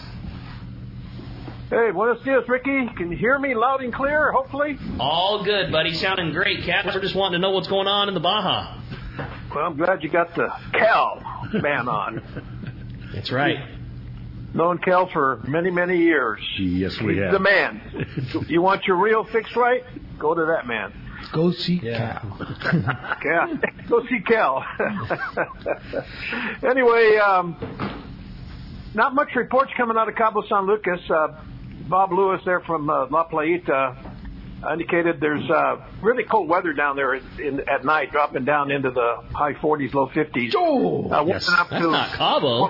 K: Hey, buenos dias, Ricky. Can you hear me loud and clear, hopefully?
C: All good, buddy. Sounding great, Cass. We're just wanting to know what's going on in the Baja.
K: Well, I'm glad you got the Cal man on.
C: That's right.
K: Known Cal for many, many years.
F: Yes, we
K: He's
F: have.
K: the man. You want your reel fixed right? Go to that man.
B: Go see
C: yeah.
K: Cal. Cal. Go see Cal. Anyway, um, not much reports coming out of Cabo San Lucas. Uh, Bob Lewis there from uh, La Playita indicated there's uh, really cold weather down there in, in, at night, dropping down into the high forties, low fifties.
C: Oh,
K: uh,
C: yes. Up That's to, not Cabo.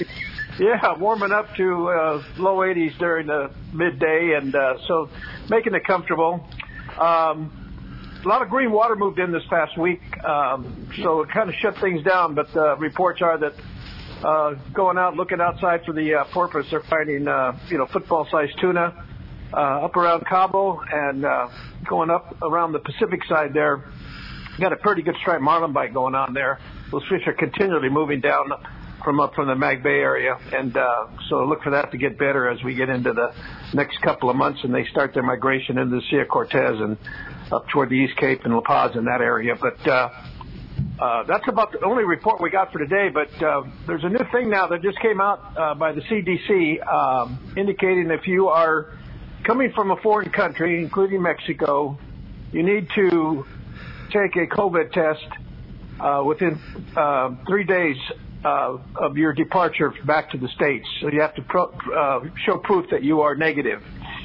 K: Yeah, warming up to uh, low eighties during the midday, and uh, so making it comfortable. Um, a lot of green water moved in this past week, um, so it kind of shut things down, but the reports are that uh, going out, looking outside for the uh, porpoise, they're finding, uh, you know, football-sized tuna uh, up around Cabo, and uh, going up around the Pacific side there. Got a pretty good striped marlin bite going on there. Those fish are continually moving down from up from the Mag Bay area, and uh, so look for that to get better as we get into the next couple of months and they start their migration into the Sea of Cortez and up toward the East Cape and La Paz in that area. But uh, uh, that's about the only report we got for today. But uh, there's a new thing now that just came out uh, by the C D C um, indicating if you are coming from a foreign country, including Mexico, you need to take a COVID test uh, within uh, three days uh, of your departure back to the States. So you have to pro- uh, show proof that you are negative.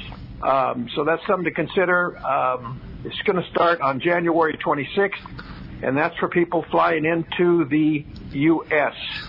K: Um, so that's something to consider. Um, it's going to start on January twenty-sixth, and that's for people flying into the U S.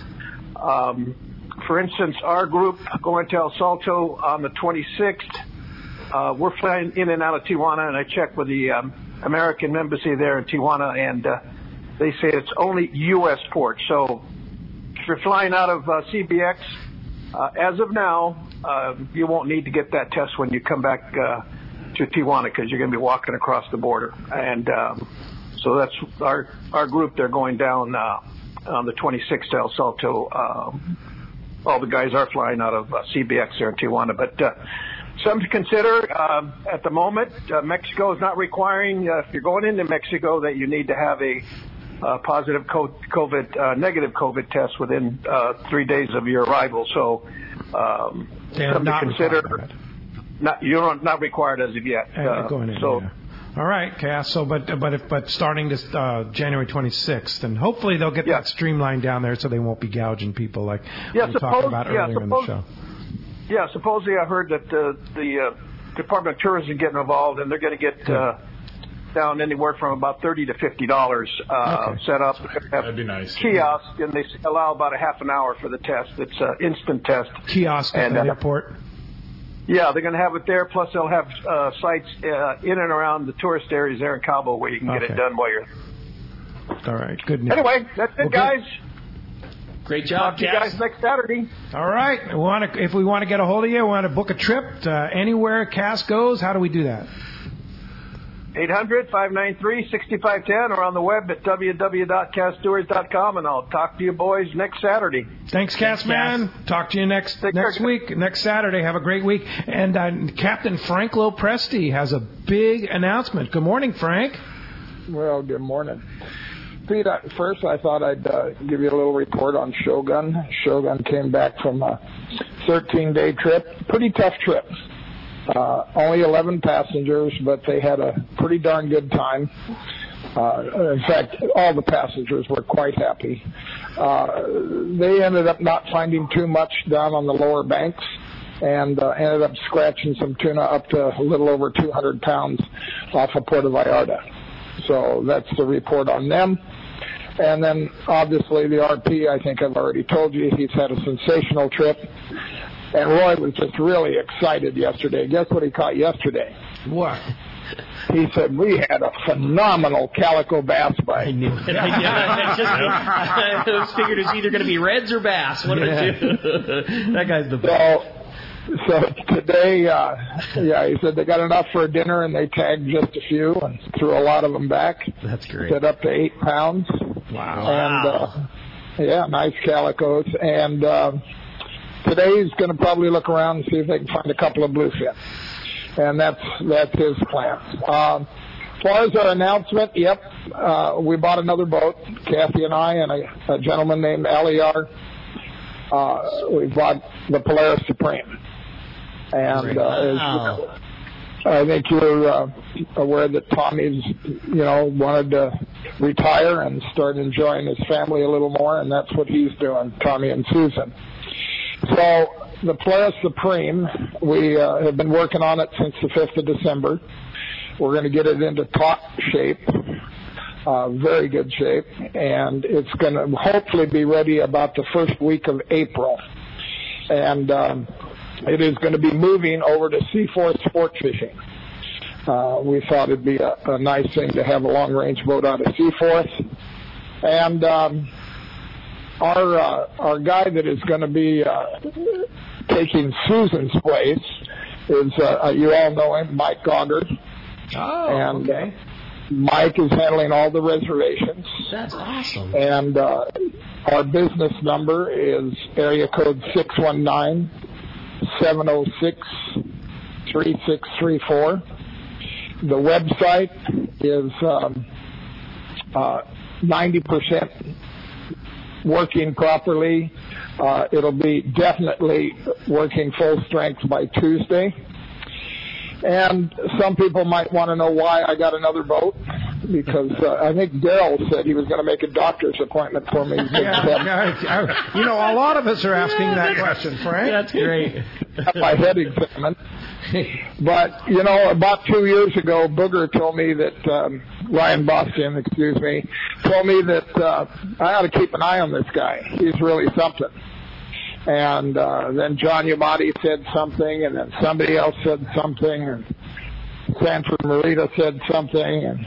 K: Um, for instance, our group going to El Salto on the twenty-sixth, uh, we're flying in and out of Tijuana, and I checked with the um, American embassy there in Tijuana, and uh, they say it's only U S ports. So if you're flying out of uh, C B X, uh, as of now, uh, you won't need to get that test when you come back uh, to Tijuana, because you're going to be walking across the border. And um, so that's our our group. They're going down uh, on the twenty-sixth to El Salto. Um, all the guys are flying out of uh, C B X there in Tijuana. But uh, something to consider uh, at the moment. Uh, Mexico is not requiring, uh, if you're going into Mexico, that you need to have a uh, positive COVID, uh, negative COVID test within uh, three days of your arrival. So um, something to consider. Not you're not required as of yet. Uh,
B: going in,
K: so.
B: Yeah. All right, Cass. So, but but if but starting this uh, January twenty-sixth, and hopefully they'll get yeah. that streamlined down there, so they won't be gouging people like
K: yeah,
B: we
K: suppose,
B: talked about
K: yeah,
B: earlier
K: suppose,
B: in the show.
K: Yeah, supposedly I heard that uh, the uh, Department of Tourism is getting involved, and they're going to get uh, down anywhere from about thirty to fifty dollars uh,
B: Okay.
K: set up.
G: That'd be nice.
K: Kiosk, and they allow about a half an hour for the test. It's an instant test.
B: Kiosk at
K: And,
B: the
K: uh,
B: airport.
K: Yeah, they're going to have it there. Plus, they'll have uh, sites uh, in and around the tourist areas there in Cabo where you can get
B: Okay.
K: it done while you're.
B: All right, good news.
K: Anyway, that's it,
B: Well, good.
K: guys.
C: Great
K: Talk
C: job,
K: to you
C: Cass.
K: guys next Saturday.
B: All right. We want to, if we want to get a hold of you, we want to book a trip uh, anywhere Cass goes. How do we do that?
K: eight hundred, five nine three, six five one zero or on the web at w w w dot cass stewards dot com, and I'll talk to you boys next Saturday.
B: Thanks, Cass, man. Talk to you next
K: Take
B: next
K: care.
B: week, next Saturday. Have a great week. And uh, Captain Frank Lopresti has a big announcement. Good morning, Frank.
L: Well, good morning. Pete, I, first I thought I'd uh, give you a little report on Shogun. Shogun came back from a thirteen-day trip. Pretty tough trip. Uh, only eleven passengers, but they had a pretty darn good time. Uh, in fact, all the passengers were quite happy. Uh, they ended up not finding too much down on the lower banks and uh, ended up scratching some tuna up to a little over two hundred pounds off of Puerto Vallarta. So that's the report on them. And then, obviously, the R P, I think I've already told you, he's had a sensational trip. And Roy was just really excited yesterday. Guess what he caught yesterday?
B: What?
L: He said, we had a phenomenal calico bass bite.
C: I knew it. I, knew it. I, just, I just figured it's either going to be reds or bass. One of the two. That guy's the best.
L: So, so today, uh, yeah, he said they got enough for a dinner, and they tagged just a few and threw a lot of them back.
C: That's great.
L: Said up to eight pounds.
C: Wow.
L: And, uh, yeah, nice calicos. And uh, today he's going to probably look around and see if they can find a couple of bluefin. And that's that's his plan. Um, as far as our announcement, yep, uh, we bought another boat, Kathy and I, and a, a gentleman named Aliar. Uh, we bought the Polaris Supreme. And uh,
C: wow.
L: as, I think you're uh, aware that Tommy's, you know, wanted to retire and start enjoying his family a little more, and that's what he's doing, Tommy and Susan. So the Polaris Supreme, we uh, have been working on it since the fifth of December. We're going to get it into top shape, uh, very good shape, and it's going to hopefully be ready about the first week of April. And um, it is going to be moving over to Seaforth Sport Fishing. Uh, we thought it'd be a, a nice thing to have a long-range boat out of Seaforth. And um, our uh, our guy that is going to be uh, taking Susan's place is, uh, you all know him, Mike Goggard.
C: Oh,
L: and,
C: okay.
L: Uh, Mike is handling all the reservations.
C: That's awesome.
L: And uh, our business number is area code six one nine, seven oh six, three six three four. The website is um, uh, ninety percent working properly. Uh, it'll be definitely working full strength by Tuesday. And some people might want to know why I got another boat, because uh, I think Daryl said he was going to make a doctor's appointment for me.
B: Yeah, yeah, you know, a lot of us are asking that question, Frank.
C: That's great.
L: My head examined. But, you know, about two years ago, Booger told me that, um, Ryan Boston, excuse me, told me that uh, I ought to keep an eye on this guy. He's really something. And uh, then John Yamati said something, and then somebody else said something, and Sanford Marita said something. And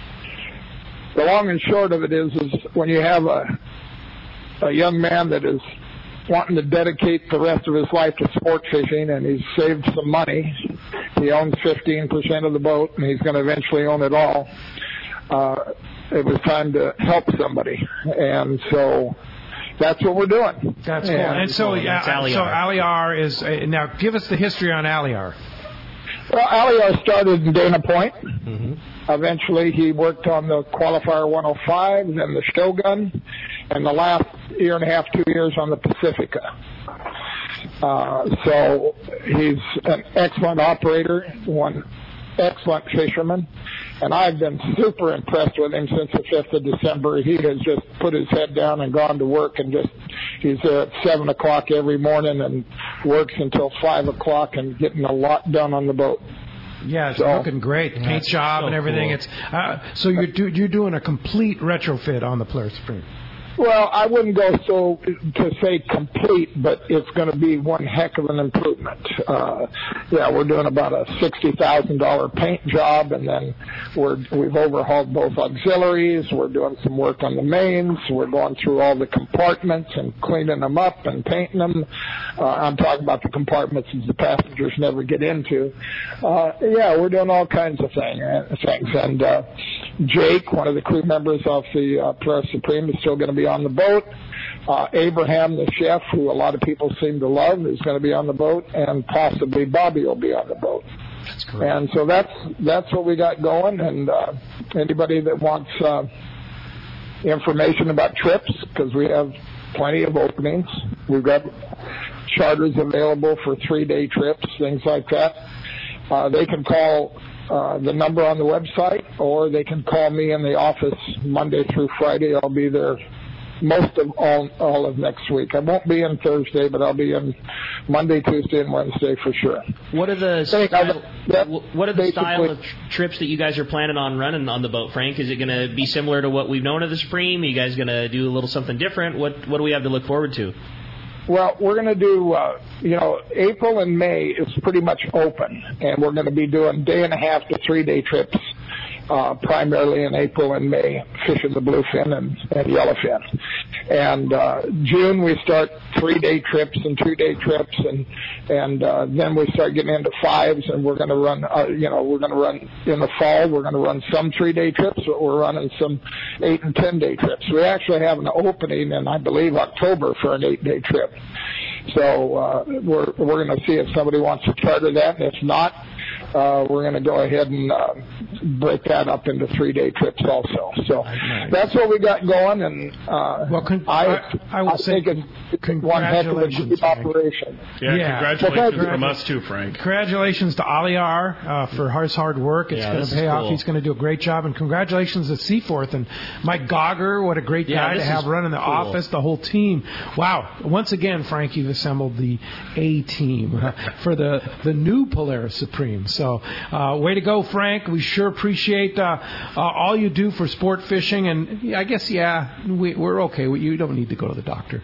L: the long and short of it is, is when you have a, a young man that is wanting to dedicate the rest of his life to sport fishing, and he's saved some money. He owns fifteen percent of the boat, and he's going to eventually own it all. Uh, it was time to help somebody. And so that's what we're doing.
B: That's cool. And, and so, yeah, so Aliar is, uh, now give us the history on Aliar.
L: Well, Aliar started in Dana Point. Mm-hmm. Eventually, he worked on the Qualifier one oh five, then the Shogun, and the last year and a half, two years on the Pacifica. Uh, so he's an excellent operator, one excellent fisherman, and I've been super impressed with him since the fifth of December. He has just put his head down and gone to work, and just he's there at seven o'clock every morning and works until five o'clock and getting a lot done on the boat.
B: Yeah, it's
L: so,
B: looking great. The paint
L: yeah,
B: job
L: so
B: and everything.
L: cool.
B: It's uh, so you're do, you're doing a complete retrofit on the Polaris Supreme.
L: Well, I wouldn't go so to say complete, but it's going to be one heck of an improvement. Uh, yeah, we're doing about a sixty thousand dollars paint job, and then we're, we've overhauled both auxiliaries. We're doing some work on the mains. We're going through all the compartments and cleaning them up and painting them. Uh, I'm talking about the compartments that the passengers never get into. Uh, yeah, we're doing all kinds of thing, uh, things. And uh, Jake, one of the crew members of the uh, Polaris Supreme, is still going to be on the boat. Uh, Abraham, the chef, who a lot of people seem to love, is going to be on the boat, and possibly Bobby will be on the boat.
B: That's great.
L: And so that's that's what we got going. And uh, anybody that wants uh, information about trips, because we have plenty of openings, we've got charters available for three-day trips, things like that. Uh, they can call uh, the number on the website, or they can call me in the office Monday through Friday. I'll be there most of all all of next week. I won't be in Thursday, but I'll be in Monday, Tuesday, and Wednesday for sure.
C: What are the
L: Hey,
C: style,
L: that-
C: what are the style
L: basically-
C: of tr- trips that you guys are planning on running on the boat, Frank? Is it going to be similar to what we've known of the Supreme? Are you guys going to do a little something different? What what do we have to look forward to?
L: Well, we're going to do, uh, you know, April and May is pretty much open, and we're going to be doing day and a half to three-day trips, uh, primarily in April and May, fishing the bluefin and, and yellowfin. And uh, June we start three-day trips and two-day trips, and and uh, then we start getting into fives, and we're going to run, uh, you know, we're going to run in the fall. We're going to run some three-day trips, but we're running some eight and ten-day trips. We actually have an opening in, I believe, October for an eight-day trip. So uh, we're we're going to see if somebody wants to charter that, and if not, uh, we're going to go ahead and uh, break that up into three-day trips also. So nice. That's what we got going, and uh,
B: well, con-
L: I,
B: I, I will
L: I
B: say
L: think it's one heck of a good operation.
G: Yeah,
B: yeah.
G: congratulations
B: well,
G: from us too, Frank.
B: Congratulations to Aliar uh, for his hard work. It's
C: yeah,
B: going to pay off.
C: Cool.
B: He's going to do a great job, and congratulations to Seaforth and Mike Gogger. What a great
C: yeah,
B: guy to have running the
C: cool.
B: office, the whole team. Wow! Once again, Frank, you've assembled the A team for the the new Polaris Supreme. So, uh, way to go, Frank. We sure appreciate uh, uh, all you do for sport fishing, and yeah, I guess yeah, we, we're okay. You don't need to go to the doctor.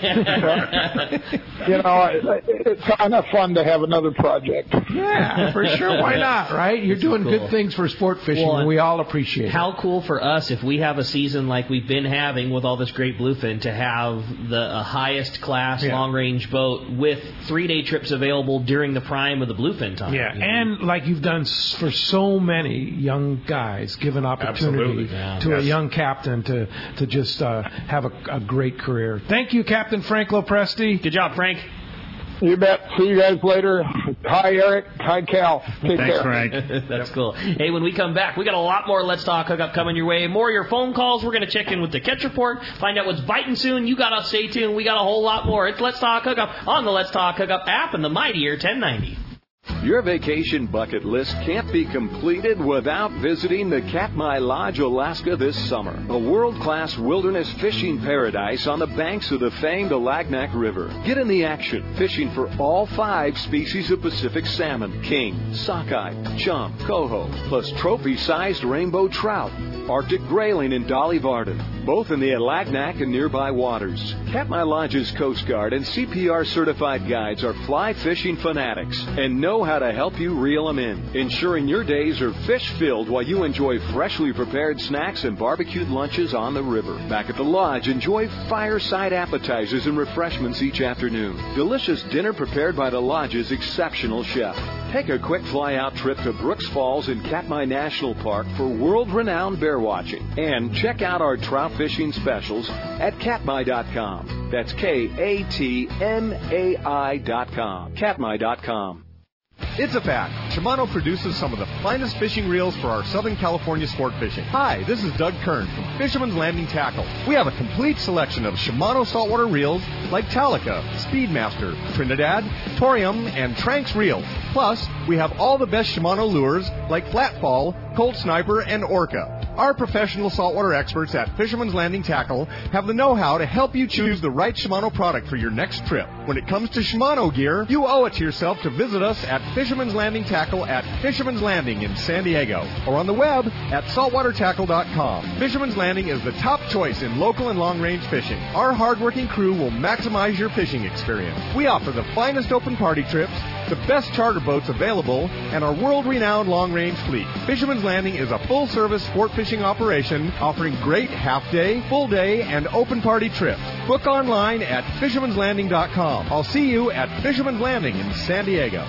L: You know, it's kind of fun to have another project.
B: Yeah, for sure. Why not, right? You're doing
C: cool.
B: good things for sport fishing,
C: well,
B: and we all appreciate
C: how
B: it.
C: How cool for us if we have a season like we've been having with all this great bluefin to have the uh, highest class
B: yeah.
C: long-range boat with three-day trips available during the prime of the bluefin time.
B: Yeah, mm-hmm. and like you've done for so many young guys, give an opportunity
G: yeah.
B: to
G: yes.
B: a young captain to, to just uh, have a, a great career. Thank you, Captain Frank Lopresti.
C: Good job, Frank.
L: You bet. See you guys later. Hi, Eric. Hi, Cal. Take
F: Thanks,
L: care.
F: Frank.
C: That's cool. Hey, when we come back, we got a lot more Let's Talk Hookup coming your way. More of your phone calls. We're going to check in with the catch report, find out what's biting soon. You got to stay tuned. We got a whole lot more. It's Let's Talk Hookup on the Let's Talk Hookup app and the mightier ten ninety.
M: Your vacation bucket list can't be completed without visiting the Katmai Lodge, Alaska this summer. A world-class wilderness fishing paradise on the banks of the famed Alagnak River. Get in the action, fishing for all five species of Pacific salmon, king, sockeye, chum, coho, plus trophy-sized rainbow trout, Arctic grayling and Dolly Varden, both in the Alagnak and nearby waters. Katmai Lodge's Coast Guard and C P R-certified guides are fly fishing fanatics and know how to help you reel them in, ensuring your days are fish-filled while you enjoy freshly prepared snacks and barbecued lunches on the river. Back at the lodge, enjoy fireside appetizers and refreshments each afternoon. Delicious dinner prepared by the lodge's exceptional chef. Take a quick fly-out trip to Brooks Falls in Katmai National Park for world-renowned bear watching. And check out our trout fishing specials at katmai dot com. That's K A T M A I dot com. katmai dot com.
N: It's a fact. Shimano produces some of the finest fishing reels for our Southern California sport fishing. Hi, this is Doug Kern from Fisherman's Landing Tackle. We have a complete selection of Shimano saltwater reels like Talica, Speedmaster, Trinidad, Torium, and Tranx reels. Plus, we have all the best Shimano lures like Flatfall, Cold Sniper, and Orca. Our professional saltwater experts at Fisherman's Landing Tackle have the know-how to help you choose the right Shimano product for your next trip. When it comes to Shimano gear, you owe it to yourself to visit us at Fisherman's Landing Tackle at Fisherman's Landing in San Diego, or on the web at saltwater tackle dot com. Fisherman's Landing is the top choice in local and long-range fishing. Our hard-working crew will maximize your fishing experience. We offer the finest open party trips, the best charter boats available, and our world-renowned long-range fleet. Fisherman's Landing is a full-service sport fishing operation offering great half-day, full-day, and open party trips. Book online at fishermans landing dot com. I'll see you at Fisherman's Landing in San Diego.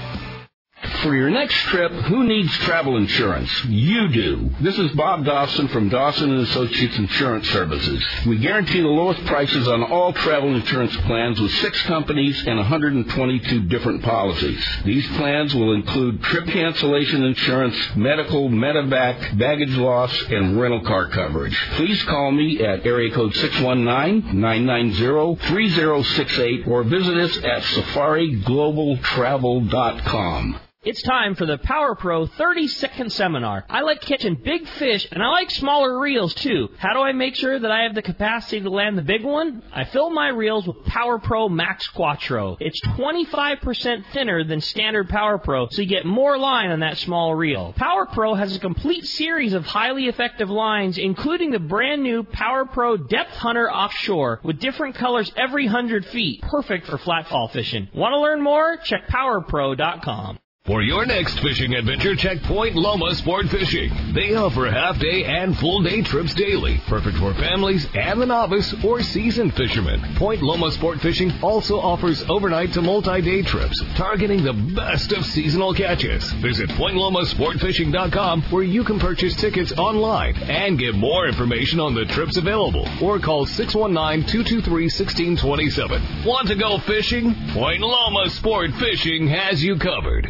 O: For your next trip, who needs travel insurance? You do. This is Bob Dawson from Dawson and Associates Insurance Services. We guarantee the lowest prices on all travel insurance plans with six companies and one hundred twenty-two different policies. These plans will include trip cancellation insurance, medical, medevac, baggage loss, and rental car coverage. Please call me at area code six one nine, nine nine zero, three zero six eight or visit us at safari global travel dot com.
C: It's time for the Power Pro thirty second seminar. I like catching big fish, and I like smaller reels, too. How do I make sure that I have the capacity to land the big one? I fill my reels with Power Pro Max Quattro. It's twenty-five percent thinner than standard Power Pro, so you get more line on that small reel. Power Pro has a complete series of highly effective lines, including the brand new Power Pro Depth Hunter Offshore, with different colors every one hundred feet. Perfect for flatfall fishing. Want to learn more? Check power pro dot com.
D: For your next fishing adventure, check Point Loma Sport Fishing. They offer half-day and full-day trips daily, perfect for families and the novice or seasoned fishermen. Point Loma Sport Fishing also offers overnight to multi-day trips, targeting the best of seasonal catches. Visit point loma sport fishing dot com, where you can purchase tickets online and get more information on the trips available, or call six one nine, two two three, one six two seven. Want to go fishing? Point Loma Sport Fishing has you covered.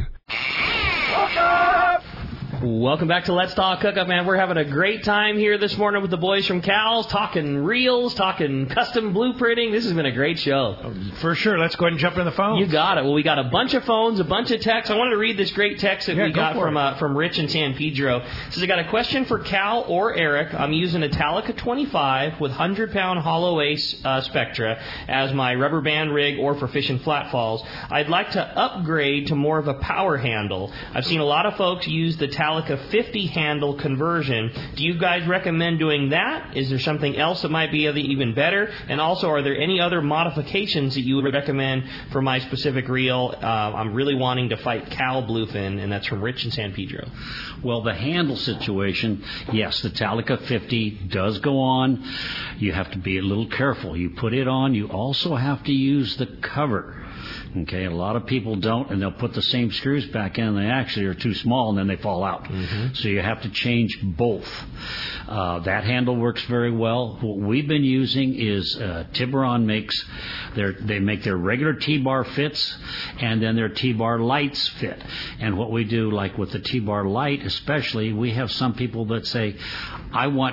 C: Welcome back to Let's Talk Hookup, man. We're having a great time here this morning with the boys from Cal's, talking reels, talking custom blueprinting. This has been a great show.
B: For sure. Let's go ahead and jump in the phone.
C: You got it. Well, we got a bunch of phones, a bunch of texts. I wanted to read this great text that
B: yeah,
C: we got from uh, from Rich in San Pedro. It says, I got a question for Cal or Eric. I'm using a Talica twenty-five with one hundred pound hollow ace uh, Spectra as my rubber band rig or for fishing flat falls. I'd like to upgrade to more of a power handle. I've seen a lot of folks use the Talica fifty handle conversion. Do you guys recommend doing that? Is there something else that might be even better? And also, are there any other modifications that you would recommend for my specific reel? Uh, I'm really wanting to fight Cal Bluefin, and that's from Rich in San Pedro.
F: Well, the handle situation, yes, the Talica fifty does go on. You have to be a little careful. You put it on, you also have to use the cover. Okay, a lot of people don't, and they'll put the same screws back in, and they actually are too small, and then they fall out. Mm-hmm. So you have to change both. Uh, that handle works very well. What we've been using is uh, Tiburon makes their, they make their regular T-bar fits, and then their T-bar lights fit. And what we do, like with the T-bar light especially, we have some people that say, I want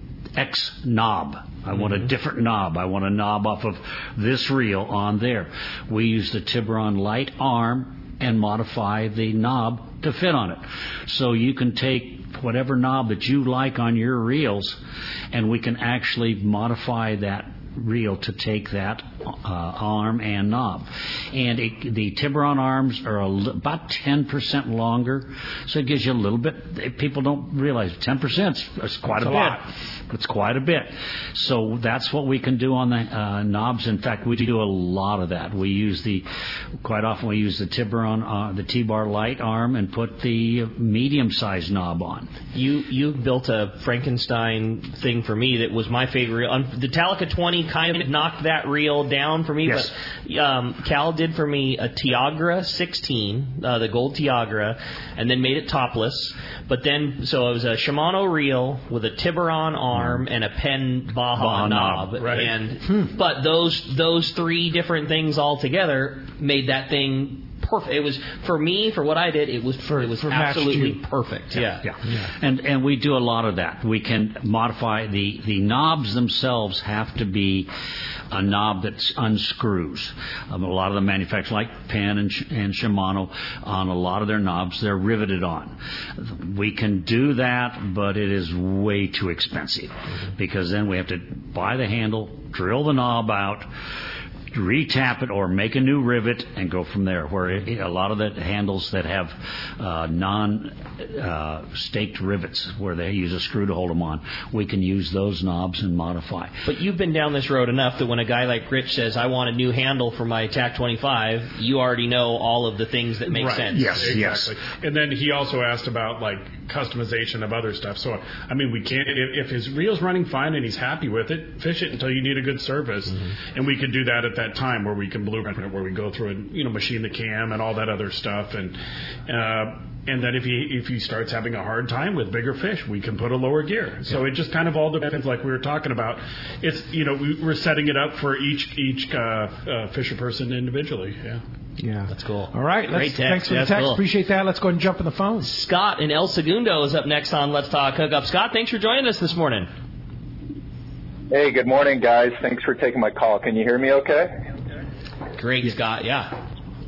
F: X knob. I want a different knob. I want a knob off of this reel on there. We use the Tiburon light arm and modify the knob to fit on it. So you can take whatever knob that you like on your reels, and we can actually modify that reel to take that uh, arm and knob. And it, the Tiburon arms are a li- about ten percent longer, so it gives you a little bit. People don't realize ten percent is quite a, a bit. Lot. It's quite a bit. So that's what we can do on the uh, knobs. In fact, we do a lot of that. We use the, quite often we use the Tiburon, uh, the T-bar light arm and put the medium-sized knob on.
C: You you built a Frankenstein thing for me that was my favorite reel. The Talica twenty kind of knocked that reel down for me, yes. but um, Cal did for me a Tiagra sixteen, uh, the gold Tiagra, and then made it topless. But then, so it was a Shimano reel with a Tiburon arm and a Penn Baja, Baja knob. knob.
F: Right.
C: And hmm. But those those three different things all together made that thing perfect. It was for me, for what I did. It was for, it was
B: for
C: absolutely perfect. Yeah.
F: Yeah. yeah, and and we do a lot of that. We can modify the the knobs themselves have to be a knob that unscrews. Um, a lot of the manufacturers, like Penn and, and Shimano, on a lot of their knobs, they're riveted on. We can do that, but it is way too expensive because then we have to buy the handle, drill the knob out, retap it or make a new rivet and go from there. Where it, a lot of the handles that have uh, non-staked uh, rivets where they use a screw to hold them on, we can use those knobs and modify.
C: But you've been down this road enough that when a guy like Rich says, I want a new handle for my T A C twenty-five, you already know all of the things that make
G: right.
C: sense.
G: Yes, exactly. Yes. And then he also asked about like customization of other stuff. So, I mean, we can't, if, if his reel's running fine and he's happy with it, fish it until you need a good service. Mm-hmm. And we could do that at that time where we can blueprint it, where we go through and, you know, machine the cam and all that other stuff. And, uh, and then if he, if he starts having a hard time with bigger fish, we can put a lower gear. So yeah. It just kind of all depends, like we were talking about. It's, you know, we, we're setting it up for each, each, uh, uh, fisher person individually. Yeah.
B: Yeah.
C: That's cool.
B: All right. Let's, thanks for the text. Cool. Appreciate that. Let's go ahead and jump on the phone.
C: Scott in El Segundo is up next on Let's Talk Hookup. Scott, thanks for joining us this morning.
P: Hey, good morning, guys. Thanks for taking my call. Can you hear me okay?
C: Great, yeah. Scott. Yeah.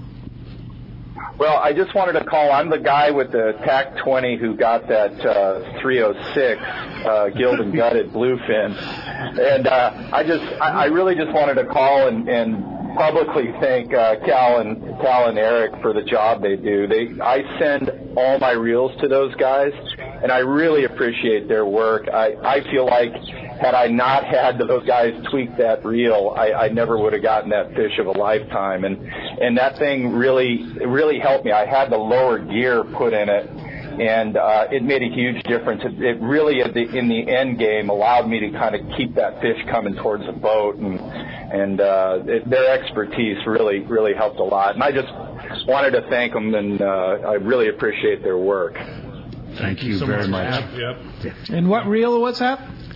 P: Well, I just wanted to call. I'm the guy with the T A C twenty who got that uh, three oh six uh, gilled and gutted bluefin. And uh, I just, I, I really just wanted to call and, and publicly thank uh, Cal and Cal and Eric for the job they do. They, I send all my reels to those guys, and I really appreciate their work. I, I feel like had I not had those guys tweak that reel, I, I never would have gotten that fish of a lifetime. And and that thing really really helped me. I had the lower gear put in it, and uh, it made a huge difference. It, it really, at the, in the end game, allowed me to kind of keep that fish coming towards the boat, and and uh, it, their expertise really really helped a lot. And I just wanted to thank them, and uh, I really appreciate their work.
F: Thank, Thank you so very much. much.
G: Yep. Yep.
B: And what reel was that?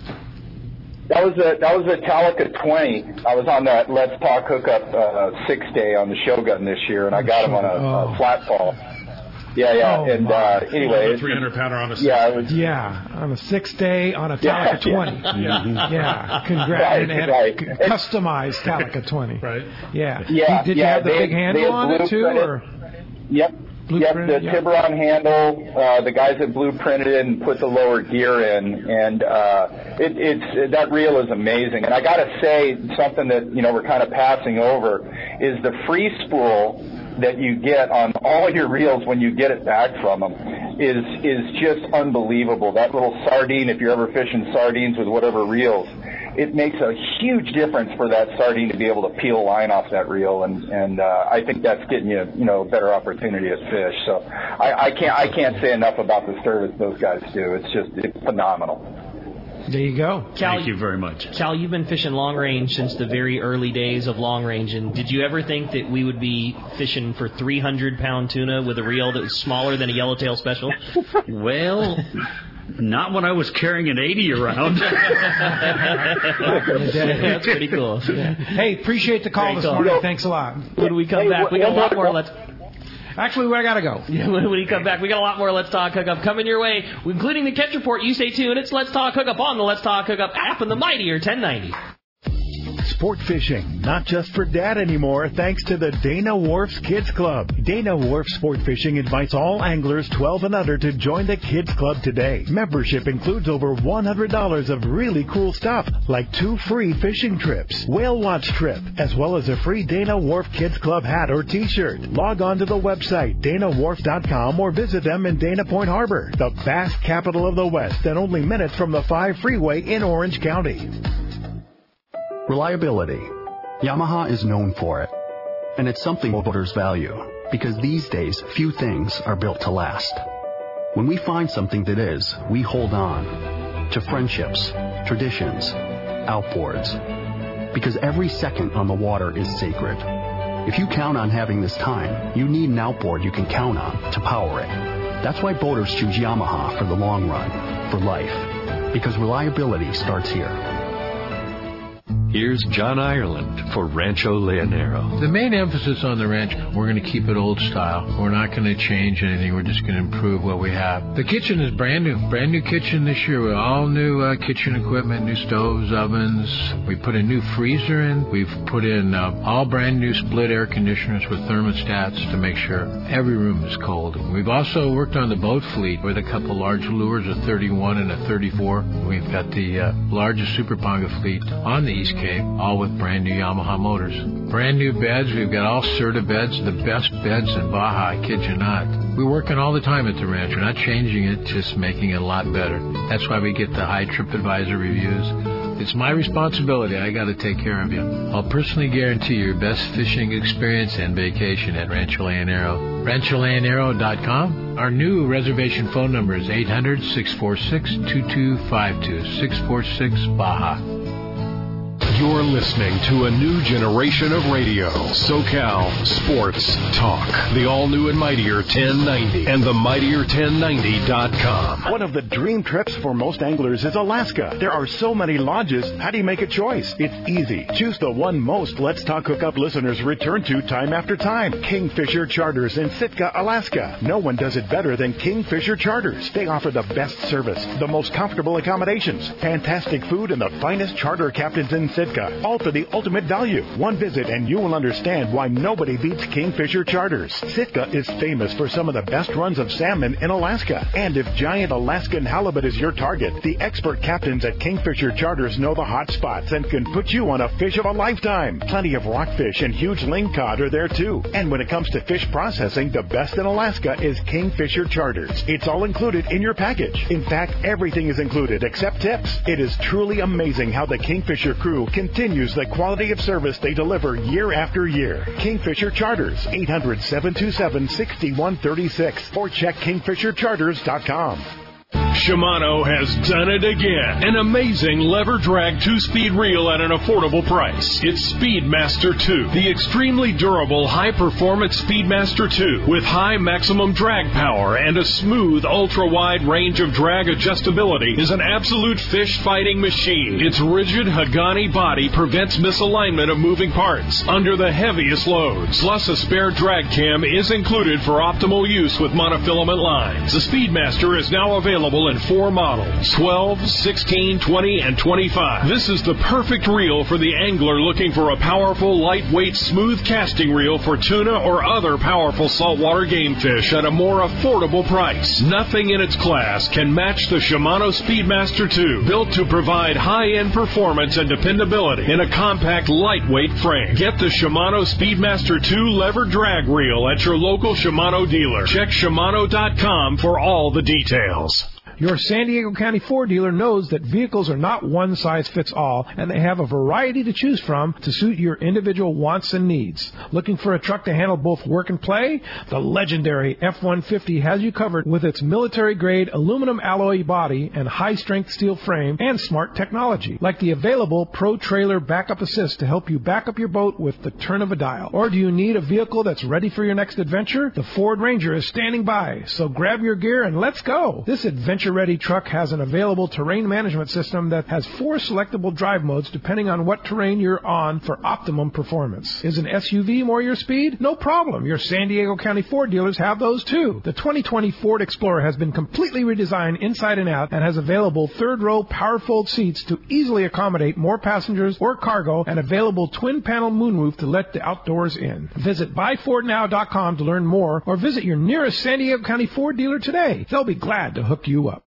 P: That was a that was a Talica twenty. I was on that Let's Talk Hookup uh, six day on the Shogun this year, and I got him on a, oh. a flat fall. Yeah, yeah.
B: Oh,
P: and uh, anyway,
G: a three hundred pounder on a six.
P: Yeah, it was,
B: yeah, on a six day on a Talica
P: yeah,
B: twenty.
P: Yeah,
B: yeah. Congrats.
P: Right,
B: and, and
P: right.
B: customized Talica twenty.
G: Right.
B: Yeah.
P: Yeah.
B: Did
P: yeah,
B: you have the
P: they,
B: big handle on it too, or?
P: Yep. Yep, the
B: yeah.
P: Tiburon handle, uh, the guys that blueprinted it and put the lower gear in, and uh, it, it's that reel is amazing. And I got to say something that you know we're kind of passing over is the free spool that you get on all your reels when you get it back from them is is just unbelievable. That little sardine, if you're ever fishing sardines with whatever reels, it makes a huge difference for that sardine to be able to peel a line off that reel, and and uh, I think that's getting you you know a better opportunity at fish. So I, I can't I can't say enough about the service those guys do. It's just it's phenomenal.
B: There you go.
C: Cal,
F: Thank you very much.
C: Cal, you've been fishing long range since the very early days of long range, and did you ever think that we would be fishing for three hundred pound tuna with a reel that was smaller than a yellowtail special?
F: Well, not when I was carrying an eighty around.
C: That's pretty cool. Yeah.
B: Hey, appreciate the call Great this call. morning. Thanks a lot.
C: When we come hey, back, we got a lot more. Let's.
B: Actually, I gotta go.
C: Yeah, when we come back, we got a lot more Let's Talk Hookup coming your way, including the catch report. You stay tuned. It's Let's Talk Hookup on the Let's Talk Hookup app and the mightier ten ninety.
E: Sport fishing, not just for dad anymore, thanks to the Dana Wharf's Kids Club. Dana Wharf Sport Fishing invites all anglers twelve and under to join the Kids Club today. Membership includes over one hundred dollars of really cool stuff, like two free fishing trips, whale watch trip, as well as a free Dana Wharf Kids Club hat or t-shirt. Log on to the website, dana wharf dot com, or visit them in Dana Point Harbor, the vast capital of the West, and only minutes from the five freeway in Orange County.
Q: Reliability. Yamaha is known for it. And it's something boaters value, because these days, few things are built to last. When we find something that is, we hold on to friendships, traditions, outboards. Because every second on the water is sacred. If you count on having this time, you need an outboard you can count on to power it. That's why boaters choose Yamaha for the long run, for life. Because reliability starts here.
R: Here's John Ireland for Rancho Leonero.
S: The main emphasis on the ranch, we're going to keep it old style. We're not going to change anything. We're just going to improve what we have. The kitchen is brand new. Brand new kitchen this year with all new uh, kitchen equipment, new stoves, ovens. We put a new freezer in. We've put in uh, all brand new split air conditioners with thermostats to make sure every room is cold. We've also worked on the boat fleet with a couple large lures, a thirty-one and a thirty-four. We've got the uh, largest Super Ponga fleet on the East Cape, all with brand new Yamaha motors. Brand new beds. We've got all Serta beds, the best beds in Baja, I kid you not. We're working all the time at the ranch. We're not changing it, just making it a lot better. That's why we get the high TripAdvisor reviews. It's my responsibility. I got to take care of you. I'll personally guarantee your best fishing experience and vacation at Rancho Leonero. Rancho Leonero dot com. Our new reservation phone number is eight hundred, six four six, two two five two, six four six Baja.
T: You're listening to a new generation of radio, SoCal Sports Talk. The all-new and mightier ten ninety and the mightier ten ninety dot com.
E: One of the dream trips for most anglers is Alaska. There are so many lodges. How do you make a choice? It's easy. Choose the one most Let's Talk Hookup listeners return to time after time. Kingfisher Charters in Sitka, Alaska. No one does it better than Kingfisher Charters. They offer the best service, the most comfortable accommodations, fantastic food, and the finest charter captains in Sitka. All for the ultimate value. One visit and you will understand why nobody beats Kingfisher Charters. Sitka is famous for some of the best runs of salmon in Alaska. And if giant Alaskan halibut is your target, the expert captains at Kingfisher Charters know the hot spots and can put you on a fish of a lifetime. Plenty of rockfish and huge lingcod are there too. And when it comes to fish processing, the best in Alaska is Kingfisher Charters. It's all included in your package. In fact, everything is included except tips. It is truly amazing how the Kingfisher crew continues the quality of service they deliver year after year. Kingfisher Charters, eight hundred, seven two seven, six one three six, or check kingfisher charters dot com.
T: Shimano has done it again. An amazing lever drag two-speed reel at an affordable price. It's Speedmaster two, the extremely durable high-performance Speedmaster two with high maximum drag power and a smooth ultra-wide range of drag adjustability is an absolute fish-fighting machine. Its rigid Hagani body prevents misalignment of moving parts under the heaviest loads. Plus, a spare drag cam is included for optimal use with monofilament lines. The Speedmaster is now available in four models, twelve, sixteen, twenty, and twenty-five. This is the perfect reel for the angler looking for a powerful, lightweight, smooth casting reel for tuna or other powerful saltwater game fish at a more affordable price. Nothing in its class can match the Shimano Speedmaster two, built to provide high-end performance and dependability in a compact, lightweight frame. Get the Shimano Speedmaster two lever drag reel at your local Shimano dealer. Check Shimano dot com for all the details.
B: Your San Diego County Ford dealer knows that vehicles are not one size fits all, and they have a variety to choose from to suit your individual wants and needs. Looking for a truck to handle both work and play? The legendary F one fifty has you covered with its military-grade aluminum alloy body and high-strength steel frame and smart technology, like the available Pro Trailer Backup Assist to help you back up your boat with the turn of a dial. Or do you need a vehicle that's ready for your next adventure? The Ford Ranger is standing by, so grab your gear and let's go. This adventure Ready truck has an available terrain management system that has four selectable drive modes depending on what terrain you're on for optimum performance. Is an S U V more your speed? No problem. Your San Diego County Ford dealers have those too. The twenty twenty Ford Explorer has been completely redesigned inside and out and has available third row power fold seats to easily accommodate more passengers or cargo and available twin panel moonroof to let the outdoors in. Visit buy ford now dot com to learn more or visit your nearest San Diego County Ford dealer today. They'll be glad to hook you up.